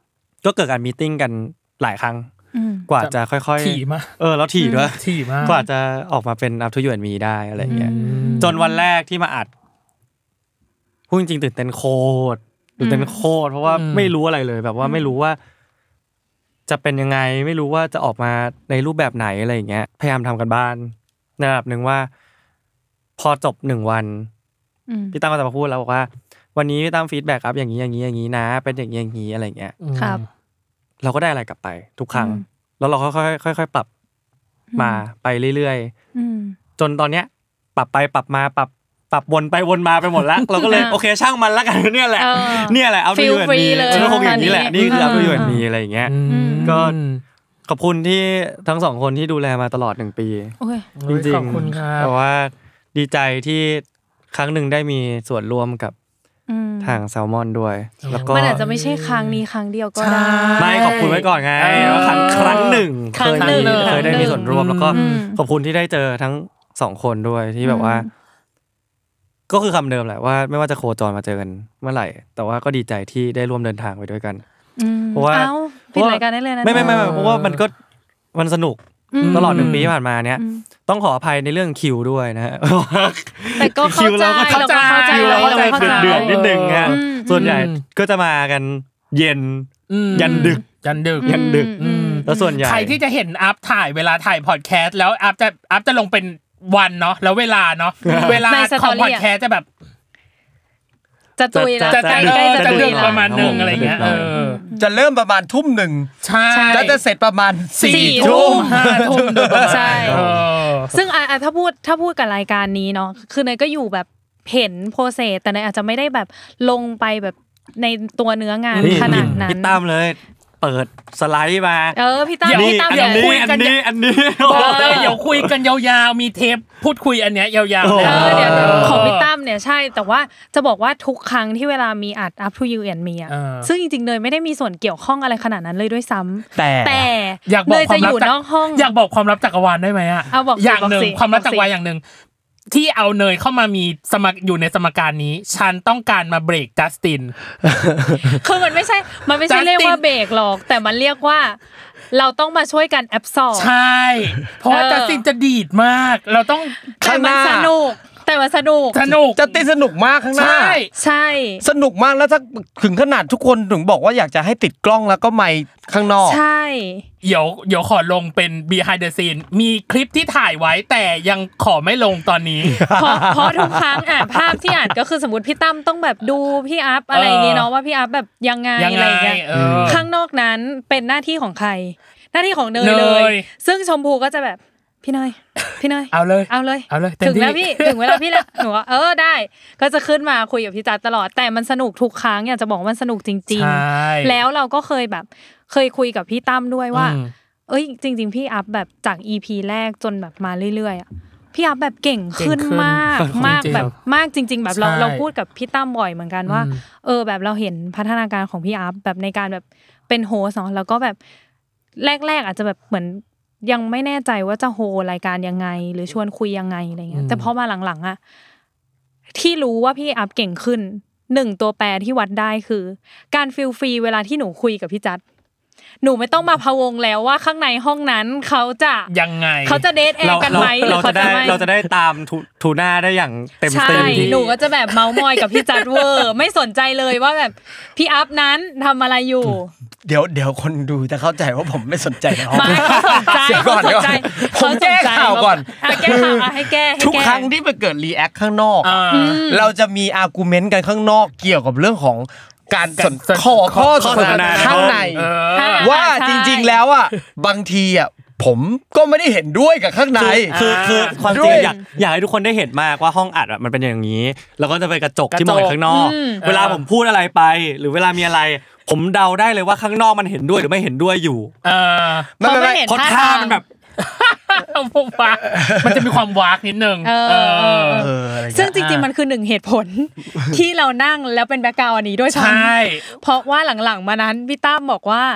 ก็เกิดการมีตติ้งกันหลายครั้งกว่าจะค่อยๆถี่มากเออแล้วถี่ด้วยถี่มากกว่าจะออกมาเป็น Up to You and Me ได้อะไรเงี้ยจนวันแรกที่มาอัดพูดจริงๆตื่นเต้นโคตรตื่นเต้นโคตรเพราะว่าไม่รู้อะไรเลยแบบว่าไม่รู้ว่าจะเป็นยังไงไม่รู้ว่าจะออกมาในรูปแบบไหนอะไรอย่างเงี้ยพยายามทำกันบ้านในระดับนึงว่าพอจบหนึ่งวันพี่ตั้มก็จะมาพูดแล้วบอกว่าวันนี้พี่ตั้มฟีดแบ็กอัพอย่างนี้อย่างนี้อย่างนี้นะเป็นอย่างนี้อย่างนี้อะไรเงี้ยครับเราก็ได้อะไรกลับไปทุกครั้งแล้วเราค่อยๆค่อยๆปรับมาไปเรื่อยๆจนตอนเนี้ยปรับไปปรับมาปรับปรับวนไปวนมาไปหมดแล้วเราก็เลยโอเคช่างมันแล้วกันเนี่ยแหละเนี่ยแหละเอาไปอยู่แบบนี้แล้วคงอย่างนี้แหละนี่คือเอาไปอยู่แบบนี้อะไรอย่างเงี้ยก็ขอบคุณที่ทั้งสองคนที่ดูแลมาตลอดหนึ่งปีจริงๆขอบคุณครับแต่ว่าดีใจที่ครั้งหนึ่งได้มีส่วนร่วมกับทางแซลมอนด้วยแล้วก็มันอาจจะไม่ใช่ครั้งนี้ครั้งเดียวก็ได้ไม่ขอบคุณไว้ก่อนไงว่าครั้งครั้งหนึ่งเคยมีเคยได้มีส่วนร่วมแล้วก็ขอบคุณที่ได้เจอทั้งสองคนด้วยที่แบบว่าก็คือคำเดิมแหละว่าไม่ว่าจะโคจรมาเจอกันเมื่อไหร่แต่ว่าก็ดีใจที่ได้ร่วมเดินทางไปด้วยกันเพราะว่าปิดรายการได้เลยนะไม่ไม่ไม่เพราะว่ามันก็มันสนุกตลอดหนึ่งปีที่ผ่านมาเนี้ยต้องขออภัยในเรื่องคิวด้วยนะฮะแต่ก็เข้าใจเราก็เข้าใจเราก็จะเดือดนิดนึงฮะส่วนใหญ่ก็จะมากันเย็นยันดึกยันดึกยันดึกแล้วส่วนใหญ่ใครที่จะเห็นอัพถ่ายเวลาถ่ายพอดแคสต์แล้วอัพจะอัพจะลงเป็นวันเนาะแล้วเวลาเนาะเวลาของพอดแคสต์จะแบบจะตุยแล้วจะใกล้ๆจะดึกประมาณนึงอะไรเงี้ยเออจะเริ่มประมาณทุ่มหนึ่งใช่แล้วจะเสร็จประมาณสี่ทุ่มห้าทุ่มใช่ซึ่งอ่ะถ้าพูดถ้าพูดกับรายการนี้เนาะคือเนยก็อยู่แบบเห็นโปรเซสแต่เนยอาจจะไม่ได้แบบลงไปแบบในตัวเนื้องานขนาดนั้นพี่ตั้มเลยเปิดสไลด์มาเออพี่ตั้มพี่ตั้มเดี๋ยวคุยกันนี้อันนี้บอกเลยเดี๋ยวคุยกันยาวๆมีเทปพูดคุยอันเนี้ยยาวๆเออเดี๋ยวของพี่ตั้มเนี่ยใช่แต่ว่าจะบอกว่าทุกครั้งที่เวลามีอัด Up to You and Me อ่ะซึ่งจริงๆเนยไม่ได้มีส่วนเกี่ยวข้องอะไรขนาดนั้นเลยด้วยซ้ำแต่แต่อยากบอกความลับนอกห้องอยากบอกความลับจักรวาลได้ไหมอ่ะอย่างนึงความลับจักรวาลอย่างนึงที่เอาเนยเข้ามามีสมัครอยู่ในสมการนี้ฉันต้องการมาเบรกจัสตินคือมันไม่ใช่มันไม่ใช่เรียกว่าเบรกหรอกแต่มันเรียกว่าเราต้องมาช่วยกันแอบซอร์ใช่เพราะว่าจัสตินจะดีดมากเราต้องแต่มันสนุกแต่มันสนุกสนุกจะติสนุกมากข้างหน้าใช่ใช่สนุกมากแล้วถ้าถึงขนาดทุกคนถึงบอกว่าอยากจะให้ติดกล้องแล้วก็ไมค์ข้างนอกใช่เดี๋ยวเดี๋ยวขอลงเป็น behind the scene มีคลิปที่ถ่ายไว้แต่ยังขอไม่ลงตอนนี้เพราะเพราะทุกครั้งอ่ะภาพที่อ่านก็คือสมมุติพี่ตั้มต้องแบบดูพี่อัพอะไรอย่างงี้เนาะว่าพี่อัพแบบยังไงอะไรอย่างเงี้ยข้างนอกนั้นเป็นหน้าที่ของใครหน้าที่ของเนยเลยซึ่งชมพูก็จะแบบพี่เนยพี่เนยเอาเลยเอาเลยเอาเลยถึงแล้วพี่ถึงเวลาพี่แล้วหนูว่าเออได้ก็จะขึ้นมาคุยกับพี่จัดตลอดแต่มันสนุกทุกครั้งอยากจะบอกว่ามันสนุกจริงๆแล้วเราก็เคยแบบเคยคุยกับพี่ตั้มด้วยว่าเอ้ยจริงๆพี่อัพแบบจาก อี พี แรกจนแบบมาเรื่อยๆอ่ะพี่อัพแบบเก่งขึ้นมากมากแบบมากจริงๆแบบเราเราพูดกับพี่ตั้มบ่อยเหมือนกันว่าเออแบบเราเห็นพัฒนาการของพี่อัพแบบในการแบบเป็นโฮสต์เนาะแล้วก็แบบแรกๆอาจจะแบบเหมือนยังไม่แน่ใจว่าจะโฮรายการยังไงหรือชวนคุยยังไงอะไรเงี้ยแต่พอมาหลังๆอ่ะที่รู้ว่าพี่อัพเก่งขึ้นหนึ่งตัวแปรที่วัดได้คือการฟีลฟรีเวลาที่หนูคุยกับพี่จัดหนูไม่ต้องมาพะวงแล้วว่าข้างในห้องนั้นเขาจะยังไงเขาจะเดทแอร์กันไหมหรือเขาจะได้เราจะได้ตามทูน่าได้อย่างเต็มเต็มที่หนูก็จะแบบเมามอยกับพี่จัดเวอร์ไม่สนใจเลยว่าแบบพี่อัพนั้นทำอะไรอยู่เดี๋ยวเดี๋ยวคนดูจะเข้าใจว่าผมไม่สนใจในห้องไม่สนใจเขาสนใจผมแก้ข่าวก่อนแก้ข่าวให้แก้ทุกครั้งที่ไปเกิดรีแอคข้างนอกเราจะมีอาร์กิวเมนต์กันข้างนอกเกี่ยวกับเรื่องของการสนข้อข้อสนทนาข้างในว่าจริงๆแล้วอ่ะบางทีอ่ะผมก็ไม่ได้เห็นด้วยกับข้างในคือคือความจริงอยากอยากให้ทุกคนได้เห็นมากว่าห้องอัดอ่ะมันเป็นอย่างนี้แล้วก็จะเป็นกระจกที่มองข้างนอกเวลาผมพูดอะไรไปหรือเวลามีอะไรผมเดาได้เลยว่าข้างนอกมันเห็นด้วยหรือไม่เห็นด้วยอยู่เออไม่ไม่เพราะท่ามันแบบผมว่ามันจะมีความวากนิดนึงเออซึ่งจริงๆมันคือหนึ่งเหตุผลที่เรานั่งแล้วเป็นแบ็คกราวด์อันนี้ด้วยใช่เพราะว่าหลังๆมานั้นพี่ตั้มบอกว่า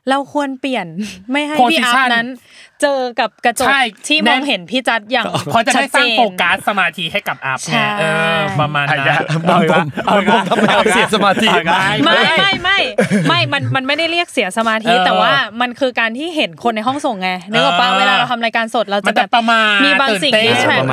เราควรเปลี่ยนไม่ให้พี่อัพนั้นเจอกับกระจกที่มองเห็นพี่จัดอย่างพอจะได้สร้างโฟกัสสมาธิให้กับอัพเนี่ยเออประมาณนั้นเอาเอาทำให้เสียสมาธิไม่ไม่ไม่ไม่มันมันไม่ได้เรียกเสียสมาธิแต่ว่ามันคือการที่เห็นคนในห้องส่งไงนึกออกป่ะเวลาเราทำรายการสดเราจะแบบมีบางสิ่งที่แฉก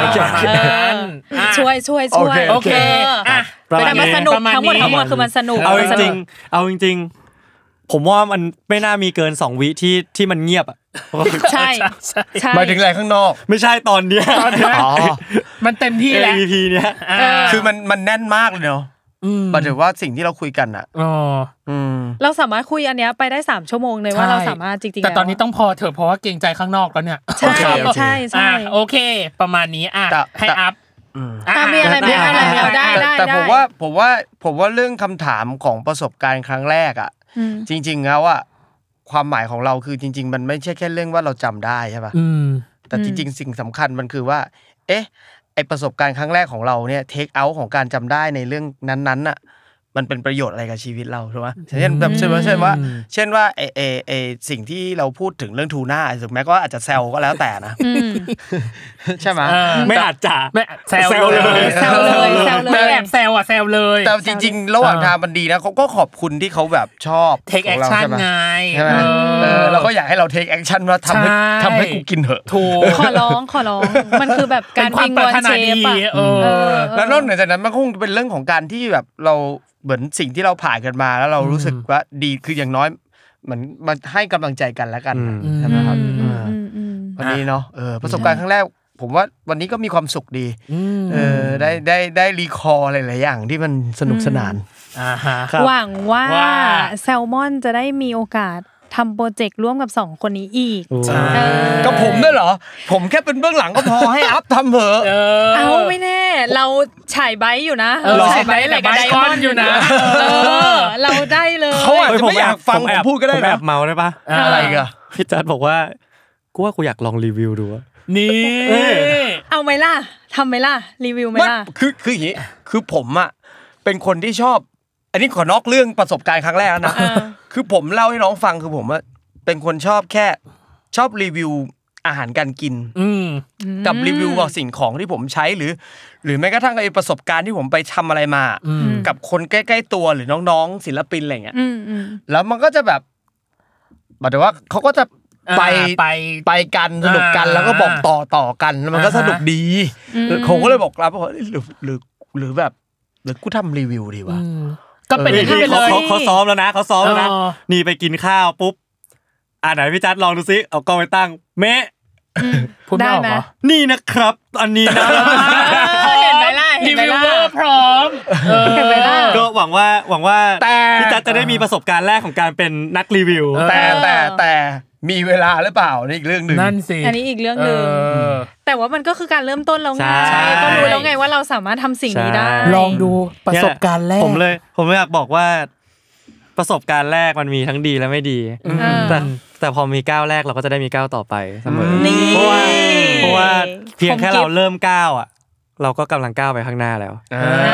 ช่วยช่วยช่วยโอเคอ่ะแต่มันสนุกทั้งหมดทั้งมวลคือมันสนุกเอาจริงๆเอาจริงๆผมว่ามันไม่น่ามีเกินสองวิที่ที่มันเงียบอ่ะใช่ใช่หมายถึงอะไรข้างนอกไม่ใช่ตอนเนี้ยอ๋อมันเต็มที่แล้วอี พี เนี้ยคือมันมันแน่นมากเลยเนาะหมายถึงว่าสิ่งที่เราคุยกันอ่ะอ๋ออืมเราสามารถคุยอันเนี้ยไปได้สามชั่วโมงเลยว่าเราสามารถจริงๆแต่ตอนนี้ต้องพอเถอะเพราะว่าเกรงใจข้างนอกแล้วเนี่ยใช่ใช่ใช่โอเคประมาณนี้อ่ะให้อัพอ่ะมีอะไรมีอะไรเอาได้ได้แต่ผมว่าผมว่าผมว่าเรื่องคำถามของประสบการณ์ครั้งแรกอ่ะจริงๆแล้วอ่ะความหมายของเราคือจริงๆมันไม่ใช่แค่เรื่องว่าเราจำได้ใช่ป่ะแต่จริงๆสิ่งสำคัญมันคือว่าเอ๊ะไอประสบการณ์ครั้งแรกของเราเนี่ยเทคเอาท์ของการจำได้ในเรื่องนั้นๆน่ะมันเป็นประโยชน์อะไรกับชีวิตเราถูกไหมเช่นแบบเช่นว่าเช่นว่าเช่นว่าเอเอเอสิ่งที่เราพูดถึงเรื่องทูน่าถึงแม้ก็อาจจะแซวก็แล้วแต่นะใช่ไหมไม่อาจจะไม่แซวเลยแซวเลยแซวเลยแอบแซวอ่ะแซวเลยแต่จริงๆระหว่างทางมันดีนะเขาก็ขอบคุณที่เขาแบบชอบเทคแอคชั่นไงใช่ไหมเออเราก็อยากให้เราเทคแอคชั่นว่าทำให้ทำให้กูกินเหอะถูกขอร้องขอร้องมันคือแบบการวิงวอนเชฟอ่ะแล้วนอกจากนั้นมันคงเป็นเรื่องของการที่แบบเราเหมือนสิ่งที่เราผ่านกันมาแล้วเรารู้สึกว่าดีคืออย่างน้อยเหมือนมันให้กำลังใจกันแล้วกันใช่ไหมครับวันนี้เนาะเออประสบการณ์ครั้งแรกผมว่าวันนี้ก็มีความสุขดีเออได้ได้ได้รีคอร์หลายๆอย่างที่มันสนุกสนานหวังว่าแซลมอนจะได้มีโอกาสทำโปรเจกต์ร่วมกับสองคนนี้อีกก็ผมด้วยเหรอผมแค่เป็นเบื้องหลังก็พอให้อัพทำเถอะเอาไม่แน่เราฉายไบต์อยู่นะฉายไบต์อะไรกับไดมอนด์อยู่นะเราได้เลยเขาอาจจะไม่อยากฟังผมพูดก็ได้นะแอบเมาได้ปะอะไรกันพี่จัดบอกว่ากูว่ากูอยากลองรีวิวดูนี่เอาไหมล่ะทำไหมล่ะรีวิวไหมล่ะคือคืออย่างนี้คือผมอ่ะเป็นคนที่ชอบอันนี้ขอนอกเรื่องประสบการณ์ครั้งแรกนะคือผมเล่าให้น้องฟังคือผมว่าเป็นคนชอบแค่ชอบรีวิวอาหารการกินกับรีวิวกับสิ่งของที่ผมใช้หรือหรือแม้กระทั่งไอ้ประสบการณ์ที่ผมไปทำอะไรมากับคนใกล้ๆตัวหรือน้องๆศิลปินอะไรเงี้ยแล้วมันก็จะแบบหมายถึงว่าเขาก็จะไปไปไปกันสนุกกันแล้วก็บอกต่อต่อกันแล้วมันก็สนุกดีผมก็เลยบอกรับว่าหรือหรือหรือแบบหรือกูทำรีวิวดีวะก็เป็นที่ไปเลยเขาซ้อมแล้วนะเขาซ้อมแล้วนะนี่ไปกินข้าวปุ๊บอ่ะไหนพี่จัดลองดูซิเอากล้องไปตั้งเมะพูดได้ไหมนี่นะครับอันนี้นะเห็นไหมล่ะรีวิวเวอร์พร้อมเห็นไหมล่ะก็หวังว่าหวังว่าพี่จัดจะได้มีประสบการณ์แรกของการเป็นนักรีวิวแต่แต่แต่มีเวลาหรือเปล่านี่อีกเรื่องนึงนั่นสิอันนี้อีกเรื่องนึงแต่ว่ามันก็คือการเริ่มต้นแล้วไงก็รู้แล้วไงว่าเราสามารถทำสิ่งนี้ได้ลองดูประสบการณ์แรกผมเลยผมอยากบอกว่าประสบการณ์แรกมันมีทั้งดีและไม่ดีแต่แต่พอมีก้าวแรกเราก็จะได้มีก้าวต่อไปเสมอเพราะว่าเพราะว่าเพียงแค่เราเริ่มก้าวอ่ะเราก็กำลังก้าวไปข้างหน้าแล้ว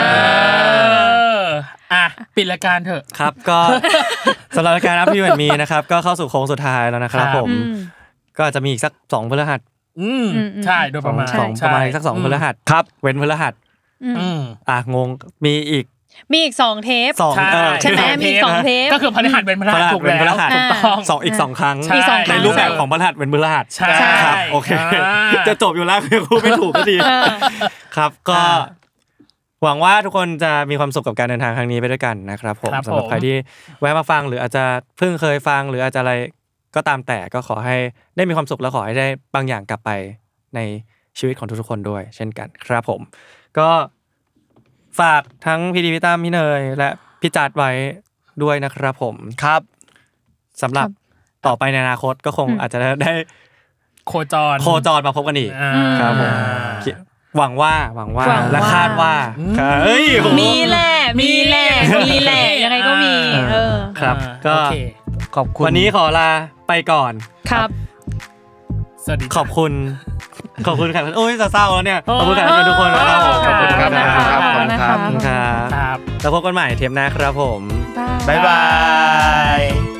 อ่ะปิดรายการเถอะครับก็สำหรับรายการอัพพี่วันมีนะครับก็เข้าสู่โค้งสุดท้ายแล้วนะครับผมก็จะมีอีกสักสองพฤหัสอืมใช่โดยประมาณสองประมาณสักสองพฤหัสครับเว้นพฤหัสอืมอ่ะงงมีอีกมีอีกสองเทปใช่ไหมมีสองเทปก็คือพฤหัสเป็นพฤหัสถูกแล้วถูกต้องสองอีกสองครั้งในรูปแบบของพฤหัสเป็นพฤหัสใช่ครับโอเคจะจบอยู่แล้วพูดไม่ถูกก็ดีครับก็หวังว่าทุกคนจะมีความสุขกับการเดินทางครั้งนี้ไปด้วยกันนะครับผมสำหรับใครที่แวะมาฟังหรืออาจจะเพิ่งเคยฟังหรืออาจจะอะไรก็ตามแต่ก็ขอให้ได้มีความสุขและขอให้ได้บางอย่างกลับไปในชีวิตของทุกๆคนด้วยเช่นกันครับผมก็ฝากทั้งพี่ดีพี่ตั้มพี่เนยและพี่จัดไว้ด้วยนะครับผมครับสำหรับต่อไปในอนาคตก็คงอาจจะได้โคจรโคจรมาพบกันอีกครับผมหวังว่าหวังว่าและคาดว่าเฮ้ยมีแหละมีแหละมีแหละยังไงก็มีเออครับก็ขอบคุณวันนี้ขอลาไปก่อนครับสวัสดีขอบคุณขอบคุณครับโอ้ยเศร้าแล้วเนี่ยขอบคุณครับทุกคนนะครับผมขอบคุณครับขอบคุณครับครับแล้วพบกันใหม่เทปหน้าครับผมบ๊ายบาย